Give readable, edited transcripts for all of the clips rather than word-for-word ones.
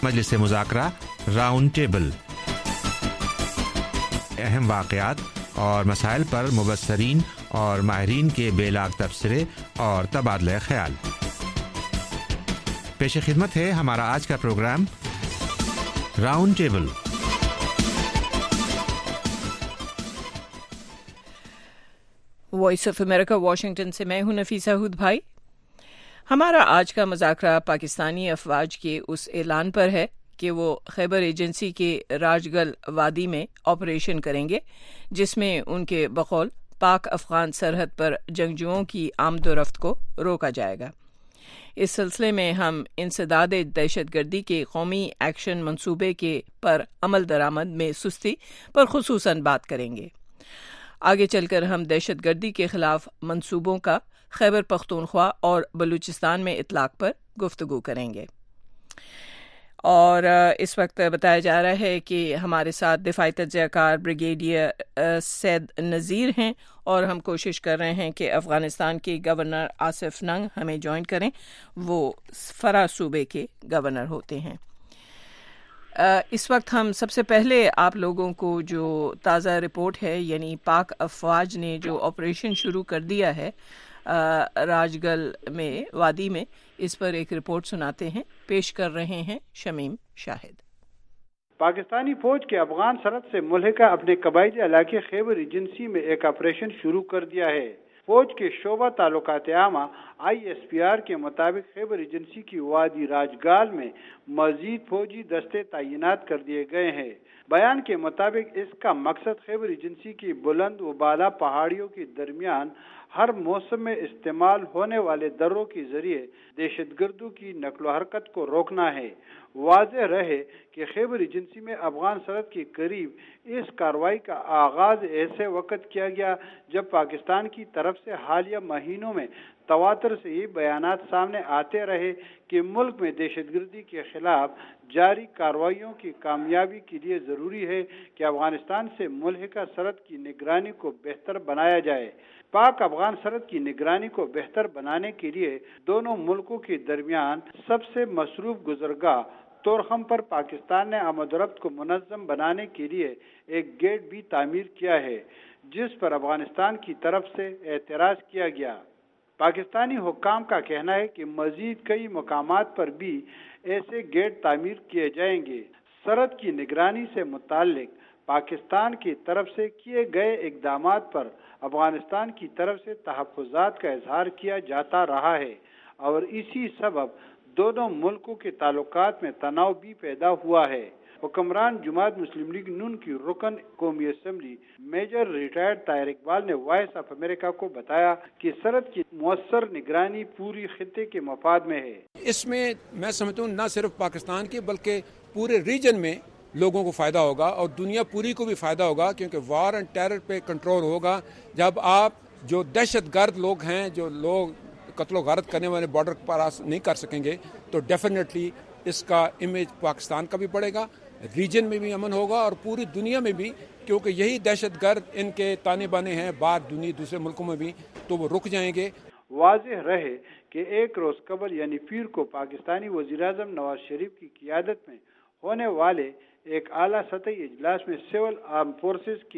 مجلس مذاکرہ round table, اہم واقعات اور مسائل پر مبصرین اور ماہرین کے بے لاگ تبصرے اور تبادلہ خیال۔ پیش خدمت ہے ہمارا آج کا programme round table. Voice of America Washington سے میں ہوں نفیسہ ہود بھائی۔ ہمارا آج کا مذاکرہ پاکستانی افواج کے اس اعلان پر ہے کہ وہ خیبر ایجنسی کے راجگل وادی میں آپریشن کریں گے، جس میں ان کے بقول پاک افغان سرحد پر جنگجوؤں کی آمد و رفت کو روکا جائے گا۔ اس سلسلے میں ہم انسداد دہشت گردی کے قومی ایکشن منصوبے کے پر عمل درآمد میں سستی پر خصوصاً بات کریں گے۔ آگے چل کر ہم دہشت گردی کے خلاف منصوبوں کا خیبر پختونخوا اور بلوچستان میں اطلاق پر گفتگو کریں گے۔ اور اس وقت بتایا جا رہا ہے کہ ہمارے ساتھ دفاعی تجزیہ کار بریگیڈیئر سید نذیر ہیں، اور ہم کوشش کر رہے ہیں کہ افغانستان کے گورنر آصف ننگ ہمیں جوائن کریں۔ وہ فرا صوبے کے گورنر ہوتے ہیں۔ اس وقت ہم سب سے پہلے آپ لوگوں کو جو تازہ رپورٹ ہے، یعنی پاک افواج نے جو آپریشن شروع کر دیا ہے راجگل میں وادی میں، اس پر ایک رپورٹ سناتے ہیں، پیش کر رہے ہیں شمیم شاہد۔ پاکستانی فوج کے افغان سرحد سے ملحقہ اپنے قبائلی علاقے خیبر ایجنسی میں ایک آپریشن شروع کر دیا ہے۔ فوج کے شعبہ تعلقات عامہ ISPR کے مطابق خیبر ایجنسی کی وادی راجگال میں مزید فوجی دستے تعینات کر دیے گئے ہیں۔ بیان کے مطابق اس کا مقصد خیبر ایجنسی کی بلند و بالا پہاڑیوں کے درمیان ہر موسم میں استعمال ہونے والے دروں کے ذریعے دہشت گردوں کی نقل و حرکت کو روکنا ہے۔ واضح رہے کہ خیبر ایجنسی میں افغان سرحد کے قریب اس کارروائی کا آغاز ایسے وقت کیا گیا جب پاکستان کی طرف سے حالیہ مہینوں میں تواتر سے یہ بیانات سامنے آتے رہے کہ ملک میں دہشت گردی کے خلاف جاری کارروائیوں کی کامیابی کے لیے ضروری ہے کہ افغانستان سے ملحقہ سرحد کی نگرانی کو بہتر بنایا جائے۔ پاک افغان سرحد کی نگرانی کو بہتر بنانے کے لیے دونوں ملکوں کے درمیان سب سے مصروف گزرگاہ تورخم پر پاکستان نے آمد و رفت کو منظم بنانے کے لیے ایک گیٹ بھی تعمیر کیا ہے، جس پر افغانستان کی طرف سے اعتراض کیا گیا۔ پاکستانی حکام کا کہنا ہے کہ مزید کئی مقامات پر بھی ایسے گیٹ تعمیر کیے جائیں گے۔ سرحد کی نگرانی سے متعلق پاکستان کی طرف سے کیے گئے اقدامات پر افغانستان کی طرف سے تحفظات کا اظہار کیا جاتا رہا ہے، اور اسی سبب دونوں ملکوں کے تعلقات میں تناؤ بھی پیدا ہوا ہے۔ حکمران جماعت مسلم لیگ نون کی رکن قومی assembly major retired Tahir Iqbal نے وائس آف امریکہ کو بتایا کہ سرحد کی مؤثر نگرانی پوری خطے کے مفاد میں ہے۔ اس میں میں سمجھتا ہوں نہ صرف پاکستان کے بلکہ پورے ریجن میں لوگوں کو فائدہ ہوگا، اور دنیا پوری کو بھی فائدہ ہوگا، کیونکہ وار اینڈ ٹیرر پہ کنٹرول ہوگا جب آپ جو دہشت گرد لوگ ہیں، جو لوگ قتل و غارت کرنے والے بارڈر پاس نہیں کر سکیں گے، تو ڈیفینیٹلی اس کا امیج پاکستان کا بھی بڑھے گا، ریجن میں بھی امن ہوگا اور پوری دنیا میں بھی، کیونکہ یہی دہشت گرد ان کے تانے بانے ہیں باہر دوسرے ملکوں میں بھی، تو وہ رک جائیں گے۔ واضح رہے کہ ایک روز قبل یعنی پیر کو پاکستانی وزیراعظم نواز شریف کی قیادت میں ہونے والے ایک اعلیٰ سطحی اجلاس میں سول آرم فورسز کی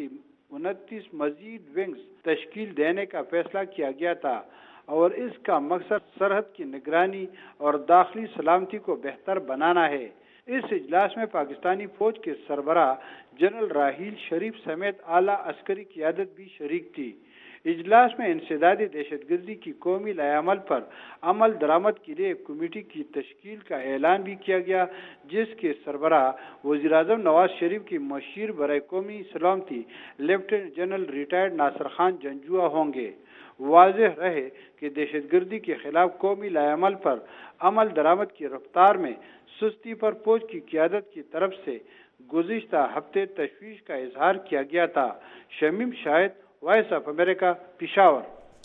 29 مزید ونگز تشکیل دینے کا فیصلہ کیا گیا تھا، اور اس کا مقصد سرحد کی نگرانی اور داخلی سلامتی کو بہتر بنانا ہے۔ اس اجلاس میں پاکستانی فوج کے سربراہ جنرل راحیل شریف سمیت اعلیٰ عسکری قیادت بھی شریک تھی۔ اجلاس میں انسداد دہشت گردی کی قومی لائحہ عمل پر عمل درآمد کے لیے ایک کمیٹی کی تشکیل کا اعلان بھی کیا گیا، جس کے سربراہ وزیراعظم نواز شریف کی مشیر برائے قومی سلامتی lieutenant general retired Nasir Khan Janjua ہوں گے۔ واضح رہے کہ دہشت گردی کے خلاف قومی لائحہ عمل پر عمل درآمد کی رفتار میں سستی پر فوج کی قیادت کی طرف سے گزشتہ ہفتے تشویش کا اظہار کیا گیا تھا۔ Shamim Shahid, Voice of America, Peshawar.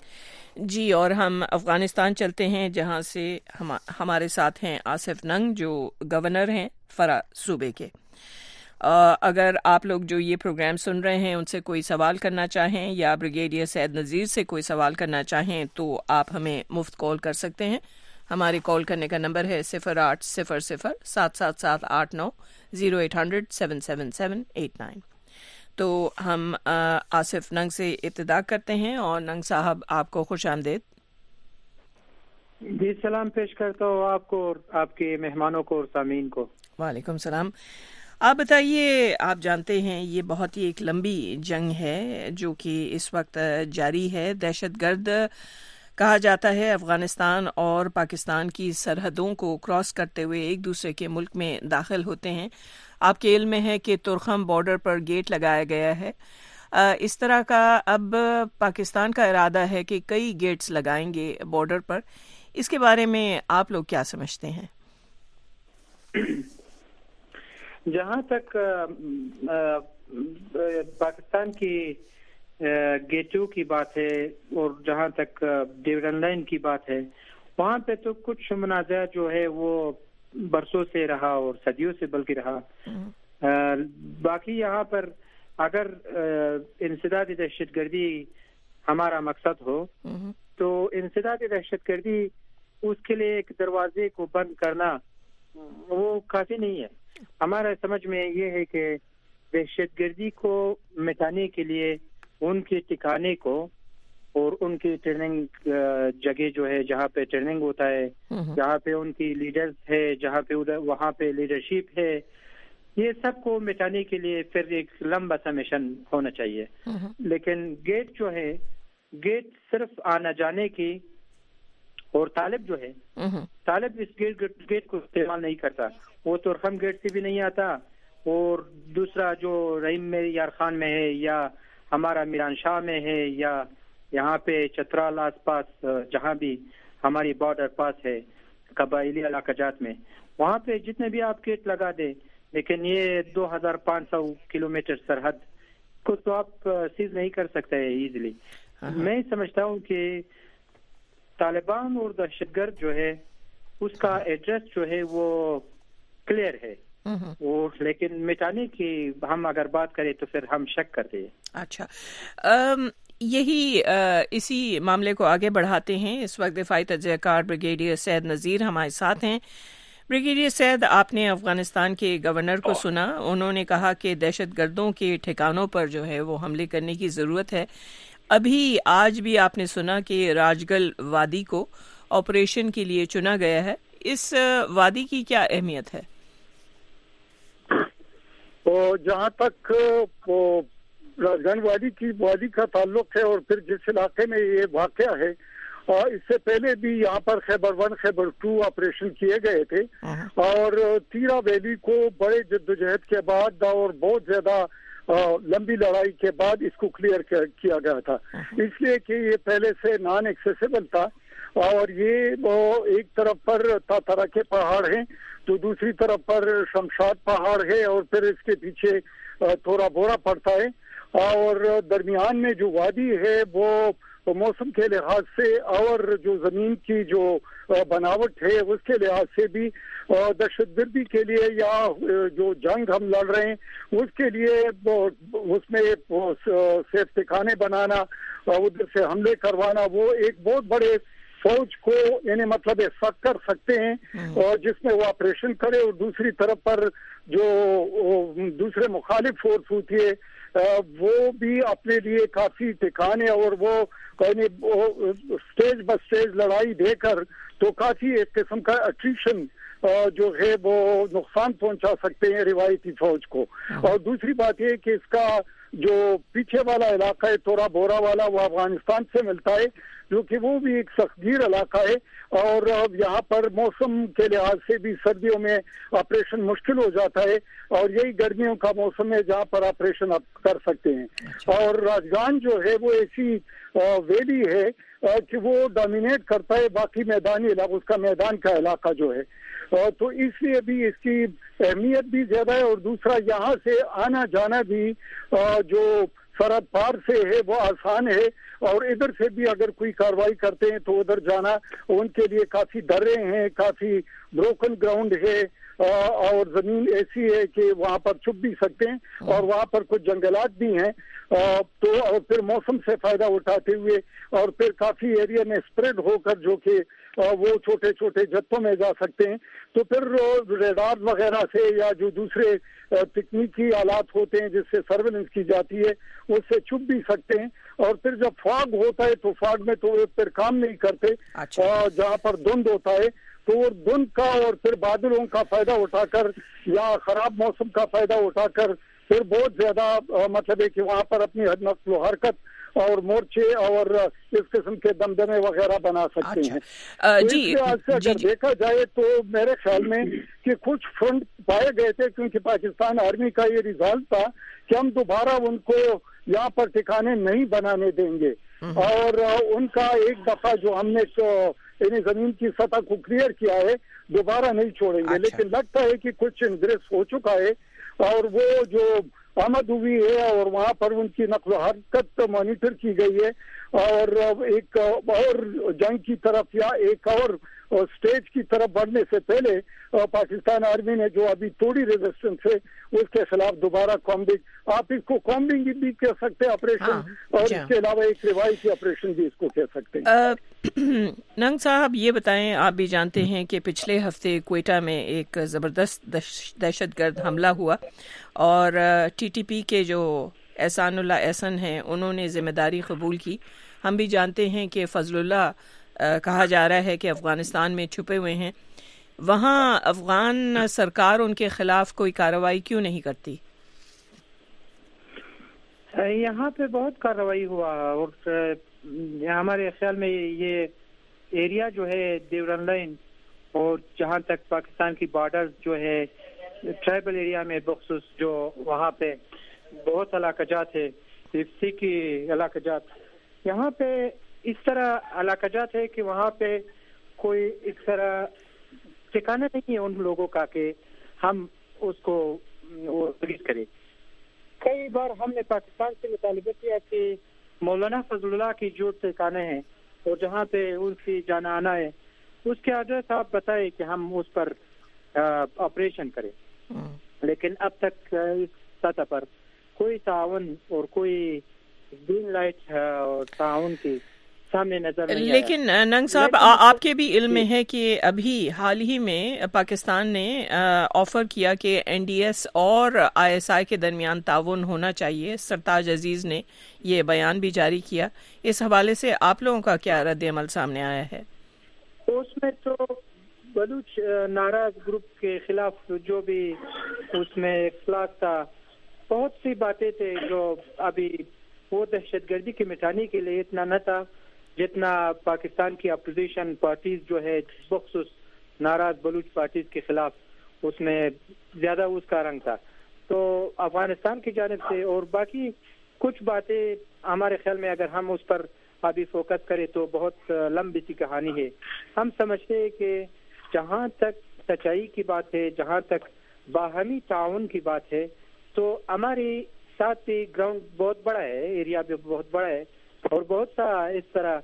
جی، اور ہم افغانستان چلتے ہیں، جہاں سے ہمارے ساتھ ہیں آصف ننگ، جو گورنر ہیں فرا صوبے کے۔ اگر آپ لوگ جو یہ پروگرام سن رہے ہیں ان سے کوئی سوال کرنا چاہیں یا بریگیڈیئر سید نذیر سے کوئی سوال کرنا چاہیں تو آپ ہمیں مفت کال کر سکتے ہیں۔ ہمارے کال کرنے کا نمبر ہے 0800-777-89 0800-777-89۔ تو ہم آصف ننگ سے ابتدا کرتے ہیں، اور ننگ صاحب آپ کو خوش آمدید۔ جی سلام پیش کرتا ہوں آپ کو اور آپ کے مہمانوں کو اور سامعین کو۔ وعلیکم السلام۔ آپ بتائیے، آپ جانتے ہیں یہ بہت ہی ایک لمبی جنگ ہے جو کہ اس وقت جاری ہے۔ دہشت گرد کہا جاتا ہے افغانستان اور پاکستان کی سرحدوں کو کراس کرتے ہوئے ایک دوسرے کے ملک میں داخل ہوتے ہیں۔ آپ کے علم میں ہے کہ ترخم بارڈر پر گیٹ لگایا گیا ہے۔ اس طرح کا اب پاکستان کا ارادہ ہے کہ کئی گیٹس لگائیں گے بارڈر پر۔ اس کے بارے میں آپ لوگ کیا سمجھتے ہیں؟ جہاں تک پاکستان کی گیٹوں کی بات ہے اور جہاں تک ڈیویژن لائن کی بات ہے، وہاں پہ تو کچھ منازعہ جو ہے وہ برسوں سے رہا اور صدیوں سے بلکہ رہا۔ باقی یہاں پر اگر انسداد دہشت گردی ہمارا مقصد ہو تو انسداد دہشت گردی اس کے لیے ایک دروازے کو بند کرنا وہ کافی نہیں ہے۔ ہمارا سمجھ میں یہ ہے کہ دہشت گردی کو مٹانے کے لیے ان کے ٹھکانے کو اور ان کی ٹریننگ جگہ جو ہے جہاں پہ ٹریننگ ہوتا ہے، جہاں پہ ان کی لیڈرز ہے، جہاں پہ وہاں پہ لیڈرشپ ہے، یہ سب کو مٹانے کے لیے پھر ایک لمبا سا مشن ہونا چاہیے۔ لیکن گیٹ جو ہے، گیٹ صرف آنا جانے کی، اور طالب جو ہے، طالب اس گیٹ کو استعمال نہیں کرتا، وہ ترخم گیٹ سے بھی نہیں آتا، اور دوسرا جو رحیم میں یار خان میں ہے یا ہمارا میران شاہ میں ہے یا یہاں پہ چترال آس پاس جہاں بھی ہماری بارڈر پاس ہے قبائلی علاقہ جات میں، وہاں پہ جتنے بھی آپ گیٹ لگا دیں، لیکن یہ 2500 کلومیٹر سرحد کو تو آپ سیز نہیں کر سکتے ایزیلی۔ میں سمجھتا ہوں کہ طالبان اور دہشت گرد جو ہے اس کا ایڈریس جو ہے وہ کلیئر ہے، اور لیکن مٹانے کی ہم اگر بات کریں تو پھر ہم شک کرتے ہیں۔ اچھا، اسی معاملے کو آگے بڑھاتے ہیں۔ اس وقت دفاعی تجزیہ کار بریگیڈیئر سید نذیر ہمارے ساتھ ہیں۔ بریگیڈیئر سید، آپ نے افغانستان کے گورنر کو سنا، انہوں نے کہا کہ دہشت گردوں کے ٹھکانوں پر جو ہے وہ حملے کرنے کی ضرورت ہے۔ ابھی آج بھی آپ نے سنا کہ راجگل وادی کو آپریشن کے لیے چنا گیا ہے۔ اس وادی کی کیا اہمیت ہے؟ جہاں تک راجگل وادی کا تعلق ہے اور پھر جس علاقے میں یہ واقعہ ہے، اس سے پہلے بھی یہاں پر خیبر 1 خیبر 2 آپریشن کیے گئے تھے، اور تیرا ویلی کو بڑے جدوجہد کے بعد اور بہت زیادہ لمبی لڑائی کے بعد اس کو کلیئر کیا گیا تھا، اس لیے کہ یہ پہلے سے نان ایکسیسیبل تھا، اور یہ ایک طرف پر تاتارا کے پہاڑ ہیں تو دوسری طرف پر شمشاد پہاڑ ہے، اور پھر اس کے پیچھے تھوڑا بورا پڑتا ہے، اور درمیان میں جو وادی ہے وہ موسم کے لحاظ سے اور جو زمین کی جو بناوٹ ہے اس کے لحاظ سے بھی دہشت گردی کے لیے یا جو جنگ ہم لڑ رہے ہیں اس کے لیے اس میں سیف ٹھکانے بنانا، ادھر سے حملے کروانا، وہ ایک بہت بڑے فوج کو یعنی مطلب سخت کر سکتے ہیں، اور جس میں وہ آپریشن کرے، اور دوسری طرف پر جو دوسرے مخالف فورس ہوتی ہے وہ بھی اپنے لیے کافی ٹھکانے اور وہ سٹیج بس سٹیج لڑائی دے کر تو کافی ایک قسم کا اٹریشن جو ہے وہ نقصان پہنچا سکتے ہیں روایتی فوج کو۔ اور دوسری بات یہ کہ اس کا جو پیچھے والا علاقہ ہے تھوڑا بورا والا، وہ افغانستان سے ملتا ہے، جو کہ وہ بھی ایک سختگیر علاقہ ہے، اور یہاں پر موسم کے لحاظ سے بھی سردیوں میں آپریشن مشکل ہو جاتا ہے، اور یہی گرمیوں کا موسم ہے جہاں پر آپریشن آپ کر سکتے ہیں۔ اور راجگان جو ہے وہ ایسی ویلی ہے کہ وہ ڈومینیٹ کرتا ہے باقی میدانی علاقہ، اس کا میدان کا علاقہ جو ہے، تو اس لیے بھی اس کی اہمیت بھی زیادہ ہے، اور دوسرا یہاں سے آنا جانا بھی جو سرحد پار سے ہے وہ آسان ہے، اور ادھر سے بھی اگر کوئی کاروائی کرتے ہیں تو ادھر جانا ان کے لیے کافی درے ہیں، کافی بروکن گراؤنڈ ہے، اور زمین ایسی ہے کہ وہاں پر چھپ بھی سکتے ہیں اور وہاں پر کچھ جنگلات بھی ہیں تو اور پھر موسم سے فائدہ اٹھاتے ہوئے اور پھر کافی ایریا میں اسپریڈ ہو کر جو کہ وہ چھوٹے چھوٹے جتھوں میں جا سکتے ہیں تو پھر ریڈار وغیرہ سے یا جو دوسرے تکنیکی آلات ہوتے ہیں جس سے سرویلنس کی جاتی ہے اس سے چھپ بھی سکتے ہیں اور پھر جب فاگ ہوتا ہے تو فاگ میں تو پھر کام نہیں کرتے جہاں پر دھند ہوتا ہے تو وہ دھند کا اور پھر بادلوں کا فائدہ اٹھا کر یا خراب موسم کا فائدہ اٹھا کر پھر بہت زیادہ مطلب ہے کہ وہاں پر اپنی نقل و حرکت اور مورچے اور اس قسم کے دمدمے وغیرہ بنا سکتے ہیں. جی اگر دیکھا جائے تو میرے خیال میں کہ کچھ فرنٹ پائے گئے تھے کیونکہ پاکستان آرمی کا یہ ریزالٹ تھا کہ ہم دوبارہ ان کو یہاں پر ٹھکانے نہیں بنانے دیں گے اور ان کا ایک دفعہ جو ہم نے یعنی زمین کی سطح کو کلیئر کیا ہے دوبارہ نہیں چھوڑیں گے. لیکن لگتا ہے کہ کچھ انگریز ہو چکا ہے اور وہ جو آمد ہوئی ہے اور وہاں پر ان کی نقل و حرکت مانیٹر کی گئی ہے اور ایک اور جنگ کی طرف یا ایک اور سٹیج کی طرف بڑھنے سے پہلے پاکستان آرمی نے جو ابھی توڑی ریزسٹنس ہے اس کے خلاف دوبارہ کامبنگ آپ اس کو کامبنگ بھی کہہ سکتے ہیں آپریشن اور اس کے علاوہ ایک روایتی آپریشن بھی اس کو کہہ سکتے ہیں. ننگ صاحب یہ بتائیں آپ بھی جانتے ہیں کہ پچھلے ہفتے کوئٹہ میں ایک زبردست دہشت گرد حملہ ہوا اور ٹی ٹی پی کے جو احسان اللہ احسن ہیں انہوں نے ذمہ داری قبول کی. ہم بھی جانتے ہیں کہ فضل اللہ کہا جا رہا ہے کہ افغانستان میں چھپے ہوئے ہیں. وہاں افغان سرکار ان کے خلاف کوئی کارروائی کیوں نہیں کرتی؟ یہاں پہ بہت کارروائی ہوا اور ہمارے خیال میں یہ ایریا جو ہے ڈیورن لائن اور جہاں تک پاکستان کی بارڈر جو ہے ٹرائبل ایریا میں بخصوص جو وہاں پہ بہت علاقہ جات ہے سیکی علاقہ جات یہاں پہ اس طرح علاقہ جات ہے کہ وہاں پہ کوئی اس طرح ٹھکانا نہیں ہے ان لوگوں کا کہ ہم اس کو ریلیز کریں. کئی بار ہم نے پاکستان سے مطالبہ کیا کہ مولانا فضل اللہ کی جو ٹھکانے ہیں اور جہاں پہ ان کی جانا آنا ہے اس کے ایڈریس آپ بتائیں کہ ہم اس پر آپریشن کریں. لیکن اب تک اس سطح پر کوئی تعاون اور کوئی گرین لائٹ اور تعاون کی سامنے نظر نہیں آیا. لیکن ننگ صاحب آپ کے بھی علم میں ہے کہ ابھی حال ہی میں پاکستان نے آفر کیا کہ این ڈی ایس اور آئی ایس آئی کے درمیان تعاون ہونا چاہیے. سرتاج عزیز نے یہ بیان بھی جاری کیا. اس حوالے سے آپ لوگوں کا کیا رد عمل سامنے آیا ہے؟ اس میں تو بلوچ ناراض گروپ کے خلاف جو بھی اس میں اختلاف تھا بہت سی باتیں تھے جو ابھی وہ دہشت گردی کی مٹانے کے لیے اتنا نہ تھا جتنا پاکستان کی اپوزیشن پارٹیز جو ہے بخصوص ناراض بلوچ پارٹیز کے خلاف اس میں زیادہ اس کا رنگ تھا. تو افغانستان کی جانب سے اور باقی کچھ باتیں ہمارے خیال میں اگر ہم اس پر ابھی فوکس کریں تو بہت لمبی سی کہانی ہے. ہم سمجھتے ہیں کہ جہاں تک سچائی کی بات ہے جہاں تک باہمی تعاون کی بات ہے تو ہماری ساتھ بھی گراؤنڈ بہت بڑا ہے ایریا بھی بہت بڑا ہے اور بہت سا اس طرح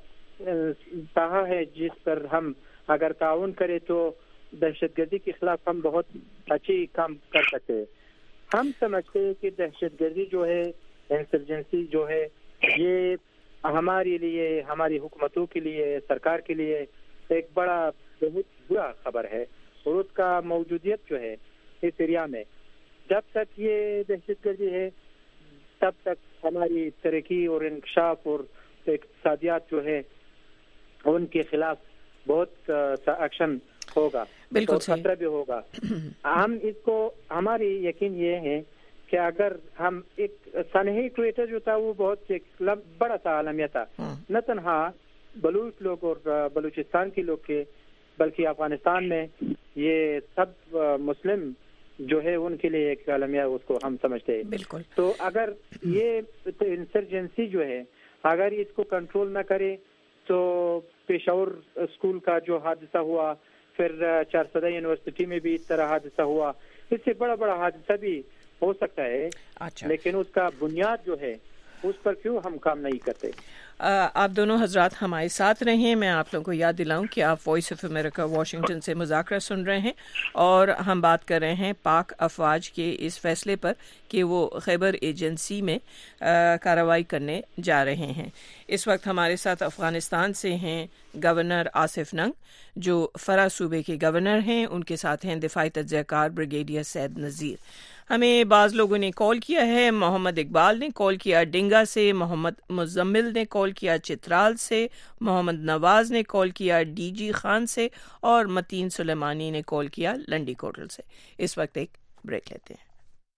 ساحہ ہے جس پر ہم اگر تعاون کریں تو دہشت گردی کے خلاف ہم بہت اچھی کام کر سکتے ہیں. ہم سمجھتے ہیں کہ دہشت گردی جو ہے انسرجنسی جو ہے یہ ہمارے لیے ہماری حکومتوں کے لیے سرکار کے لیے ایک بڑا بہت برا خبر ہے اور اس کا موجودیت جو ہے اس ایریا میں جب تک یہ دہشت گردی ہے تب تک ہماری ترقی اور انکشاف اور اقتصادیات جو ہے ان کے خلاف بہت سا ایکشن ہوگا اور خطرہ بھی ہوگا. ہم اس کو ہماری یقین یہ ہے کہ اگر ہم ایک سانحی ٹویٹر جو تھا وہ بہت ایک بڑا سا عالمیہ تھا نہ تنہا بلوچ لوگ اور بلوچستان کے لوگ کے بلکہ افغانستان میں یہ سب مسلم جو ہے ان کے لیے ایک عالمیہ اس کو ہم سمجھتے ہیں. بالکل. تو اگر یہ انسرجنسی جو ہے اگر اس کو کنٹرول نہ کرے تو پشاور اسکول کا جو حادثہ ہوا پھر چارسدہ یونیورسٹی میں بھی اس طرح حادثہ ہوا اس سے بڑا بڑا حادثہ بھی ہو سکتا ہے. لیکن اس کا بنیاد جو ہے اس پر کیوں ہم کام نہیں کرتے؟ آپ دونوں حضرات ہمارے ساتھ رہیں. میں آپ لوگوں کو یاد دلاؤں کہ آپ وائس آف امریکہ واشنگٹن سے مذاکرہ سن رہے ہیں اور ہم بات کر رہے ہیں پاک افواج کے اس فیصلے پر کہ وہ خیبر ایجنسی میں کارروائی کرنے جا رہے ہیں. اس وقت ہمارے ساتھ افغانستان سے ہیں گورنر آصف ننگ جو فرا صوبے کے گورنر ہیں. ان کے ساتھ ہیں دفاعی تجزیہ کار بریگیڈیئر سید نذیر. ہمیں بعض لوگوں نے کال کیا ہے. محمد اقبال نے کال کیا ڈنگا سے، محمد مزمل نے کال کیا چترال سے، محمد نواز نے کال کیا ڈی جی خان سے اور متین سلیمانی نے کال کیا لنڈی کوٹل سے. اس وقت ایک بریک لیتے ہیں.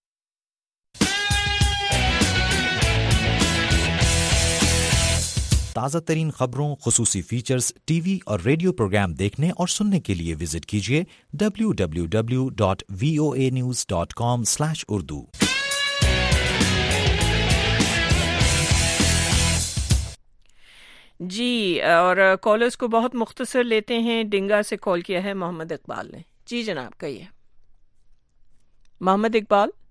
تازہ ترین خبروں، خصوصی فیچرز، ٹی وی اور ریڈیو پروگرام دیکھنے اور سننے کے لیے وزٹ کیجیے www.voanews.com/urdu. جی، اور کالرز کو بہت مختصر لیتے ہیں. ڈنگا سے کال کیا ہے محمد اقبال نے. جی جناب کہیے. محمد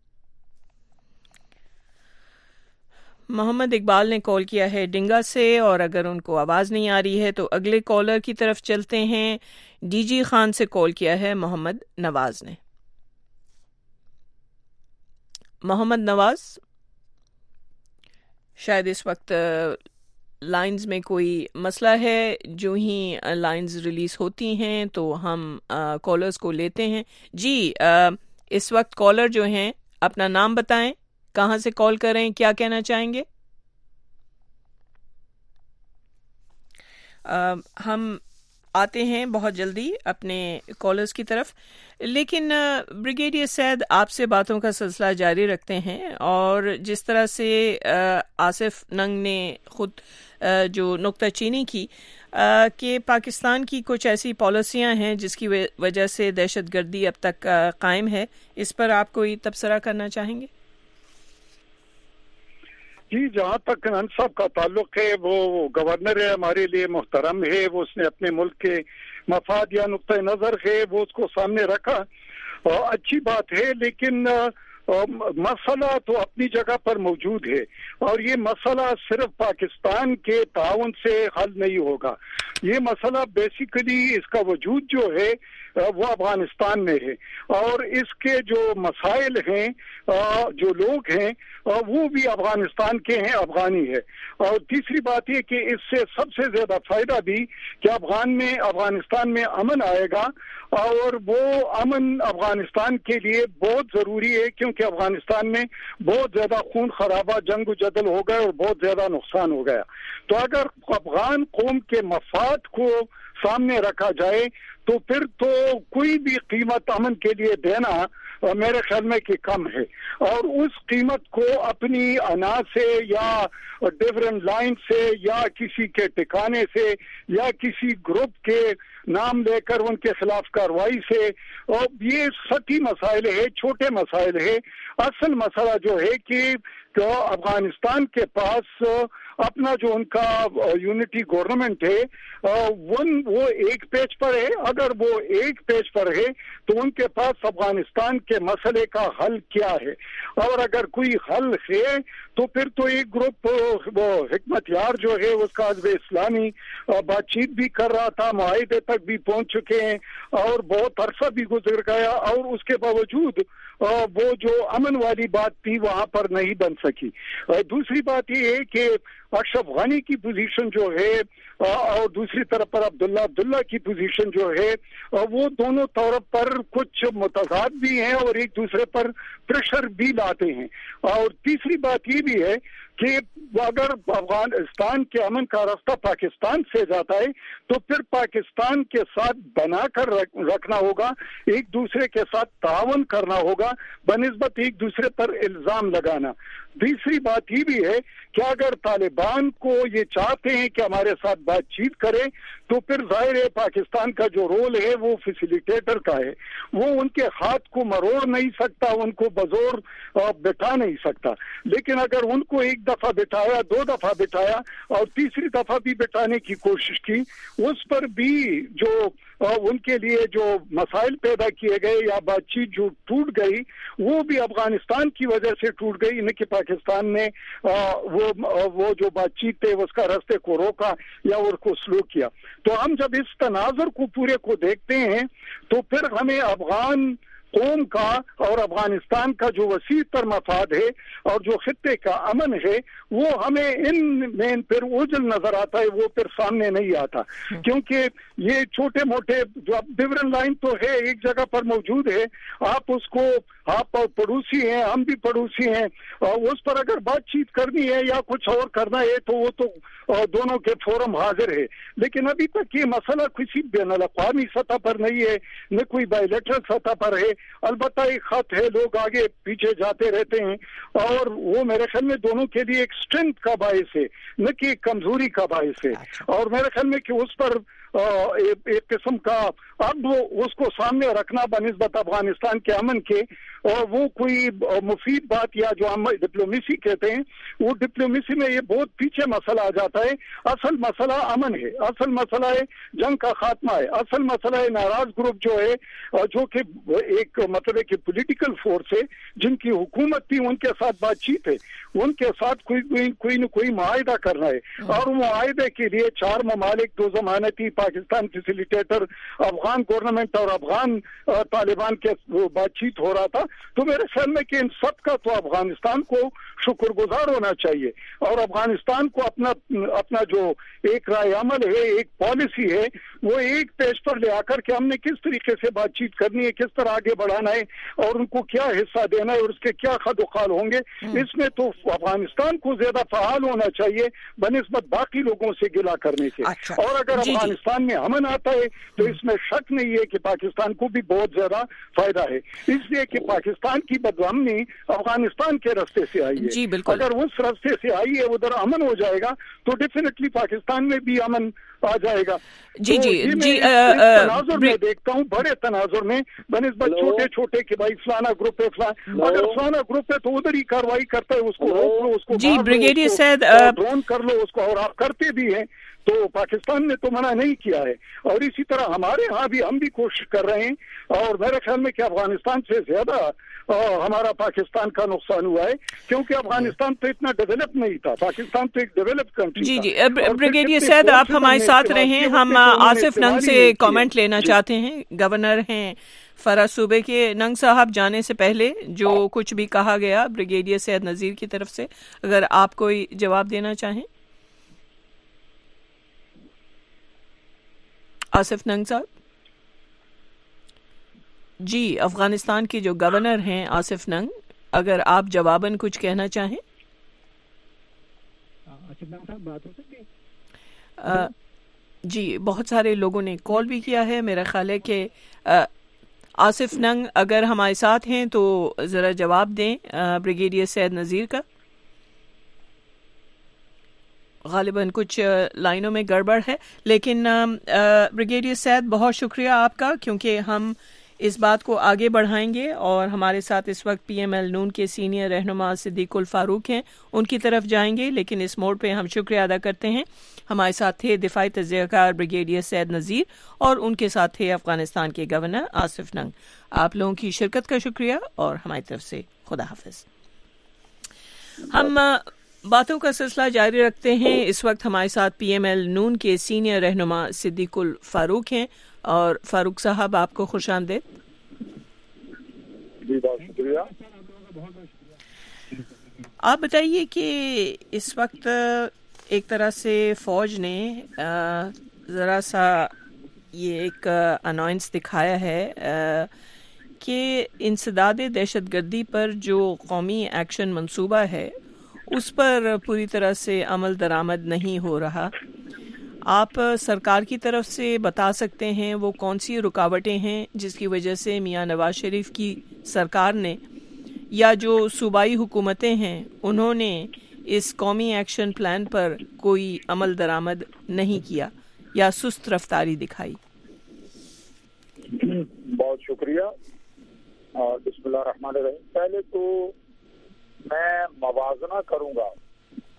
اقبال نے کال کیا ہے ڈنگا سے اور اگر ان کو آواز نہیں آ رہی ہے تو اگلے کالر کی طرف چلتے ہیں. ڈی جی خان سے کال کیا ہے محمد نواز نے. محمد نواز شاید اس وقت لائنز میں کوئی مسئلہ ہے. جو ہی لائنز ریلیز ہوتی ہیں تو ہم کالرز کو لیتے ہیں. جی اس وقت کالر جو ہیں اپنا نام بتائیں، کہاں سے کال کریں، کیا کہنا چاہیں گے؟ ہم آتے ہیں بہت جلدی اپنے کالرز کی طرف، لیکن بریگیڈیئر سید آپ سے باتوں کا سلسلہ جاری رکھتے ہیں اور جس طرح سے آصف ننگ نے خود جو نکتہ چینی کی کہ پاکستان کی کچھ ایسی پالیسیاں ہیں جس کی وجہ سے دہشت گردی اب تک قائم ہے، اس پر آپ کوئی تبصرہ کرنا چاہیں گے؟ جی، جہاں تک ننگ صاحب کا تعلق ہے وہ گورنر ہے، ہمارے لیے محترم ہے. وہ اس نے اپنے ملک کے مفاد یا نقطۂ نظر ہے وہ اس کو سامنے رکھا، اچھی بات ہے. لیکن مسئلہ تو اپنی جگہ پر موجود ہے اور یہ مسئلہ صرف پاکستان کے تعاون سے حل نہیں ہوگا. یہ مسئلہ بیسیکلی اس کا وجود جو ہے وہ افغانستان میں ہے اور اس کے جو مسائل ہیں، جو لوگ ہیں وہ بھی افغانستان کے ہیں، افغانی ہے. اور تیسری بات یہ کہ اس سے سب سے زیادہ فائدہ بھی کہ افغانستان میں امن آئے گا اور وہ امن افغانستان کے لیے بہت ضروری ہے کیونکہ افغانستان میں بہت زیادہ خون خرابہ، جنگ و جدل ہو گئے اور بہت زیادہ نقصان ہو گیا. تو اگر افغان قوم کے مفاد کو سامنے رکھا جائے تو پھر تو کوئی بھی قیمت امن کے لیے دینا میرے خیال میں کہ کم ہے. اور اس قیمت کو اپنی انا سے یا ڈیفرنٹ لائن سے یا کسی کے ٹھکانے سے یا کسی گروپ کے نام لے کر ان کے خلاف کارروائی سے، اور یہ سطحی مسائل ہے، چھوٹے مسائل ہے. اصل مسئلہ جو ہے کہ افغانستان کے پاس اپنا جو ان کا یونٹی گورنمنٹ ہے وہ ایک پیج پر ہے. اگر وہ ایک پیج پر ہے تو ان کے پاس افغانستان کے مسئلے کا حل کیا ہے، اور اگر کوئی حل ہے تو پھر تو ایک گروپ وہ حکمت یار جو ہے اس کا حزب اسلامی بات چیت بھی کر رہا تھا، معاہدے تک بھی پہنچ چکے ہیں اور بہت عرصہ بھی گزر گیا اور اس کے باوجود وہ جو امن والی بات تھی وہاں پر نہیں بن سکی. دوسری بات یہ ہے کہ اشرف غنی کی پوزیشن جو ہے اور دوسری طرف پر عبداللہ کی پوزیشن جو ہے وہ دونوں طور پر کچھ متضاد بھی ہیں اور ایک دوسرے پر پریشر بھی لاتے ہیں. اور تیسری بات یہ بھی ہے کہ اگر افغانستان کے امن کا راستہ پاکستان سے جاتا ہے تو پھر پاکستان کے ساتھ بنا کر رکھنا ہوگا، ایک دوسرے کے ساتھ تعاون کرنا ہوگا بنسبت ایک دوسرے پر الزام لگانا. تیسری بات یہ بھی ہے کہ اگر طالبان کو یہ چاہتے ہیں کہ ہمارے ساتھ بات چیت کرے تو پھر ظاہر ہے پاکستان کا جو رول ہے وہ فیسیلیٹیٹر کا ہے، وہ ان کے ہاتھ کو مروڑ نہیں سکتا، ان کو بزور بٹھا نہیں سکتا. لیکن اگر ان کو ایک दफा बिठाया, 2 दफा बिठाया और तीसरी दफा भी बिठाने की कोशिश की, उस पर भी जो उनके लिए जो मसाइल पैदा किए गए या बातचीत जो टूट गई, वो भी अफगानिस्तान की वजह से टूट गई, न कि पाकिस्तान ने वो जो बातचीत थे उसका रास्ते को रोका या उसको स्लो किया। तो हम जब इस तनाजुर को पूरे को देखते हैं तो फिर हमें अफगान कौम का और अफगानिस्तान का जो वसी तर मफाद है और जो खित्ते का अमन है, वो हमें इनमें फिर ओझल नजर आता है, वो फिर सामने नहीं आता, क्योंकि ये छोटे मोटे जो डिवीजन लाइन तो है, एक जगह पर मौजूद है, आप पड़ोसी हैं, हम भी पड़ोसी हैं, उस पर अगर बातचीत करनी है या कुछ और करना है तो वो तो दोनों के फोरम हाजिर है। लेकिन अभी तक ये मसला किसी बैनुल-अक़वामी सतह पर नहीं है, न कोई बायलैटरल सतह पर है। अलबत्ता एक खत है, लोग आगे पीछे जाते रहते हैं और वो मेरे ख्याल में दोनों के लिए एक स्ट्रेंथ का बायस है, न कि कमजोरी का बायस है। और मेरे ख्याल में कि उस पर एक किस्म का अब उसको सामने रखना बनिस्बत अफगानिस्तान के अमन के, और वो कोई मुफीद बात या जो हम डिप्लोमेसी कहते हैं, वो डिप्लोमेसी में ये बहुत पीछे मसला आ जाता है। असल मसला अमन है, असल मसला है जंग का खात्मा है, असल मसला है नाराज ग्रुप जो है, जो कि एक मतलब है कि पॉलिटिकल फोर्स है, जिनकी हुकूमत थी, उनके साथ बातचीत है, उनके साथ कोई न कोई मुआहिदा करना है, और मुआहिदे के लिए 4 ममालिक, 2 जमानती, पाकिस्तान फैसिलिटेटर, अफगान गवर्नमेंट और अफगान तालिबान के बातचीत हो रहा था। तो मेरे ख्याल में कि इन सब का तो अफगानिस्तान को शुक्रगुजार होना चाहिए, और अफगानिस्तान को अपना जो एक राय अमल है, एक पॉलिसी है, वो एक पेज पर ले आकर के हमने किस तरीके से बातचीत करनी है, किस तरह आगे बढ़ाना है और उनको क्या हिस्सा देना है और उसके क्या खदोखाल होंगे, इसमें तो अफगानिस्तान को ज्यादा फाल होना चाहिए बनिस्बत बाकी लोगों से गिला करने के। और अगर अफगानिस्तान में अमन आता है तो इसमें शक नहीं है कि पाकिस्तान को भी बहुत ज्यादा फायदा है, इसलिए कि पाकिस्तान की बदअमनी अफगानिस्तान के रास्ते से आई है। अगर उस रास्ते से आई है, उधर अमन हो जाएगा तो डेफिनेटली पाकिस्तान में भी अमन आ जाएगा। तनाजुर में देखता हूँ, बड़े तनाजुर में बनिस्बत छोटे छोटे कि भाई फलाना ग्रुप है, अगर फलाना ग्रुप है तो उधर ही कार्रवाई करता है, उसको रोक लो, उसको ब्रिगेडियर सैयद ड्रोन कर लो उसको, और आप करते भी हैं। तो पाकिस्तान ने तो मना नहीं किया है, और इसी तरह हमारे यहाँ भी हम भी कोशिश कर रहे हैं, और मेरे ख्याल में कि अफगानिस्तान से ज्यादा हमारा पाकिस्तान का नुकसान हुआ है, क्योंकि अफगानिस्तान तो इतना डेवलप नहीं था, पाकिस्तान तो एक डेवलप्ड कंट्री था। ब्रिगेडियर सैयद आप हमारे साथ रहे, हम आसिफ नंग से कमेंट लेना चाहते हैं। गवर्नर हैं फरा सूबे के। नंग साहब, जाने से पहले जो कुछ भी कहा गया ब्रिगेडियर सैयद नजीर की तरफ से, अगर आप कोई जवाब देना चाहें। आसिफ नंग साहब जी, अफगानिस्तान के जो गवर्नर हैं आसिफ नंग, अगर आप जवाबन कुछ कहना चाहें। आसिफ नंग साहब बात हो सकती है? जी, बहुत सारे लोगों ने कॉल भी किया है, मेरा ख्याल है कि आसिफ नंग अगर हमारे साथ हैं तो ज़रा जवाब दें ब्रिगेडियर सैयद नज़ीर का। गालिबन कुछ लाइनों में गड़बड़ है, लेकिन ब्रिगेडियर सैयद बहुत शुक्रिया आपका, क्योंकि हम इस बात को आगे बढ़ाएंगे, और हमारे साथ इस वक्त PML नून के सीनियर रहनुमा सिद्दीकुल फारूक हैं, उनकी तरफ जाएंगे। लेकिन इस मोड़ पे हम शुक्रिया अदा करते हैं, हमारे साथ थे दिफाई तज़कियाकार ब्रिगेडियर सैयद नज़ीर, और उनके साथ थे अफगानिस्तान के गवर्नर आसिफ नंग। आप लोगों की शिरकत का शुक्रिया, और हमारी तरफ से खुदा हाफिज। हम बातों का सिलसिला जारी रखते हैं। इस वक्त हमारे साथ PML नून के सीनियर रहनुमा सिद्दीकुल फारूक हैं, और फारूक साहब आपको खुशामदीद। जी बहुत शुक्रिया। आप बताइए कि इस वक्त एक तरह से फौज ने ज़रा सा ये एक अनाउंस दिखाया है कि इंसदाद दहशतगर्दी पर जो कौमी एक्शन मंसूबा है उस पर पूरी तरह से अमल दरामद नहीं हो रहा। आप सरकार की तरफ से बता सकते हैं वो कौन सी रुकावटें हैं जिसकी वजह से मियां नवाज शरीफ की सरकार ने या जो सूबाई हुकूमतें हैं उन्होंने इस कौमी एक्शन प्लान पर कोई अमल दरामद नहीं किया या सुस्त रफ्तारी दिखाई? बहुत शुक्रिया और बिस्मिल्लाह रहमान रहीम। पहले तो मैं मवाजना करूंगा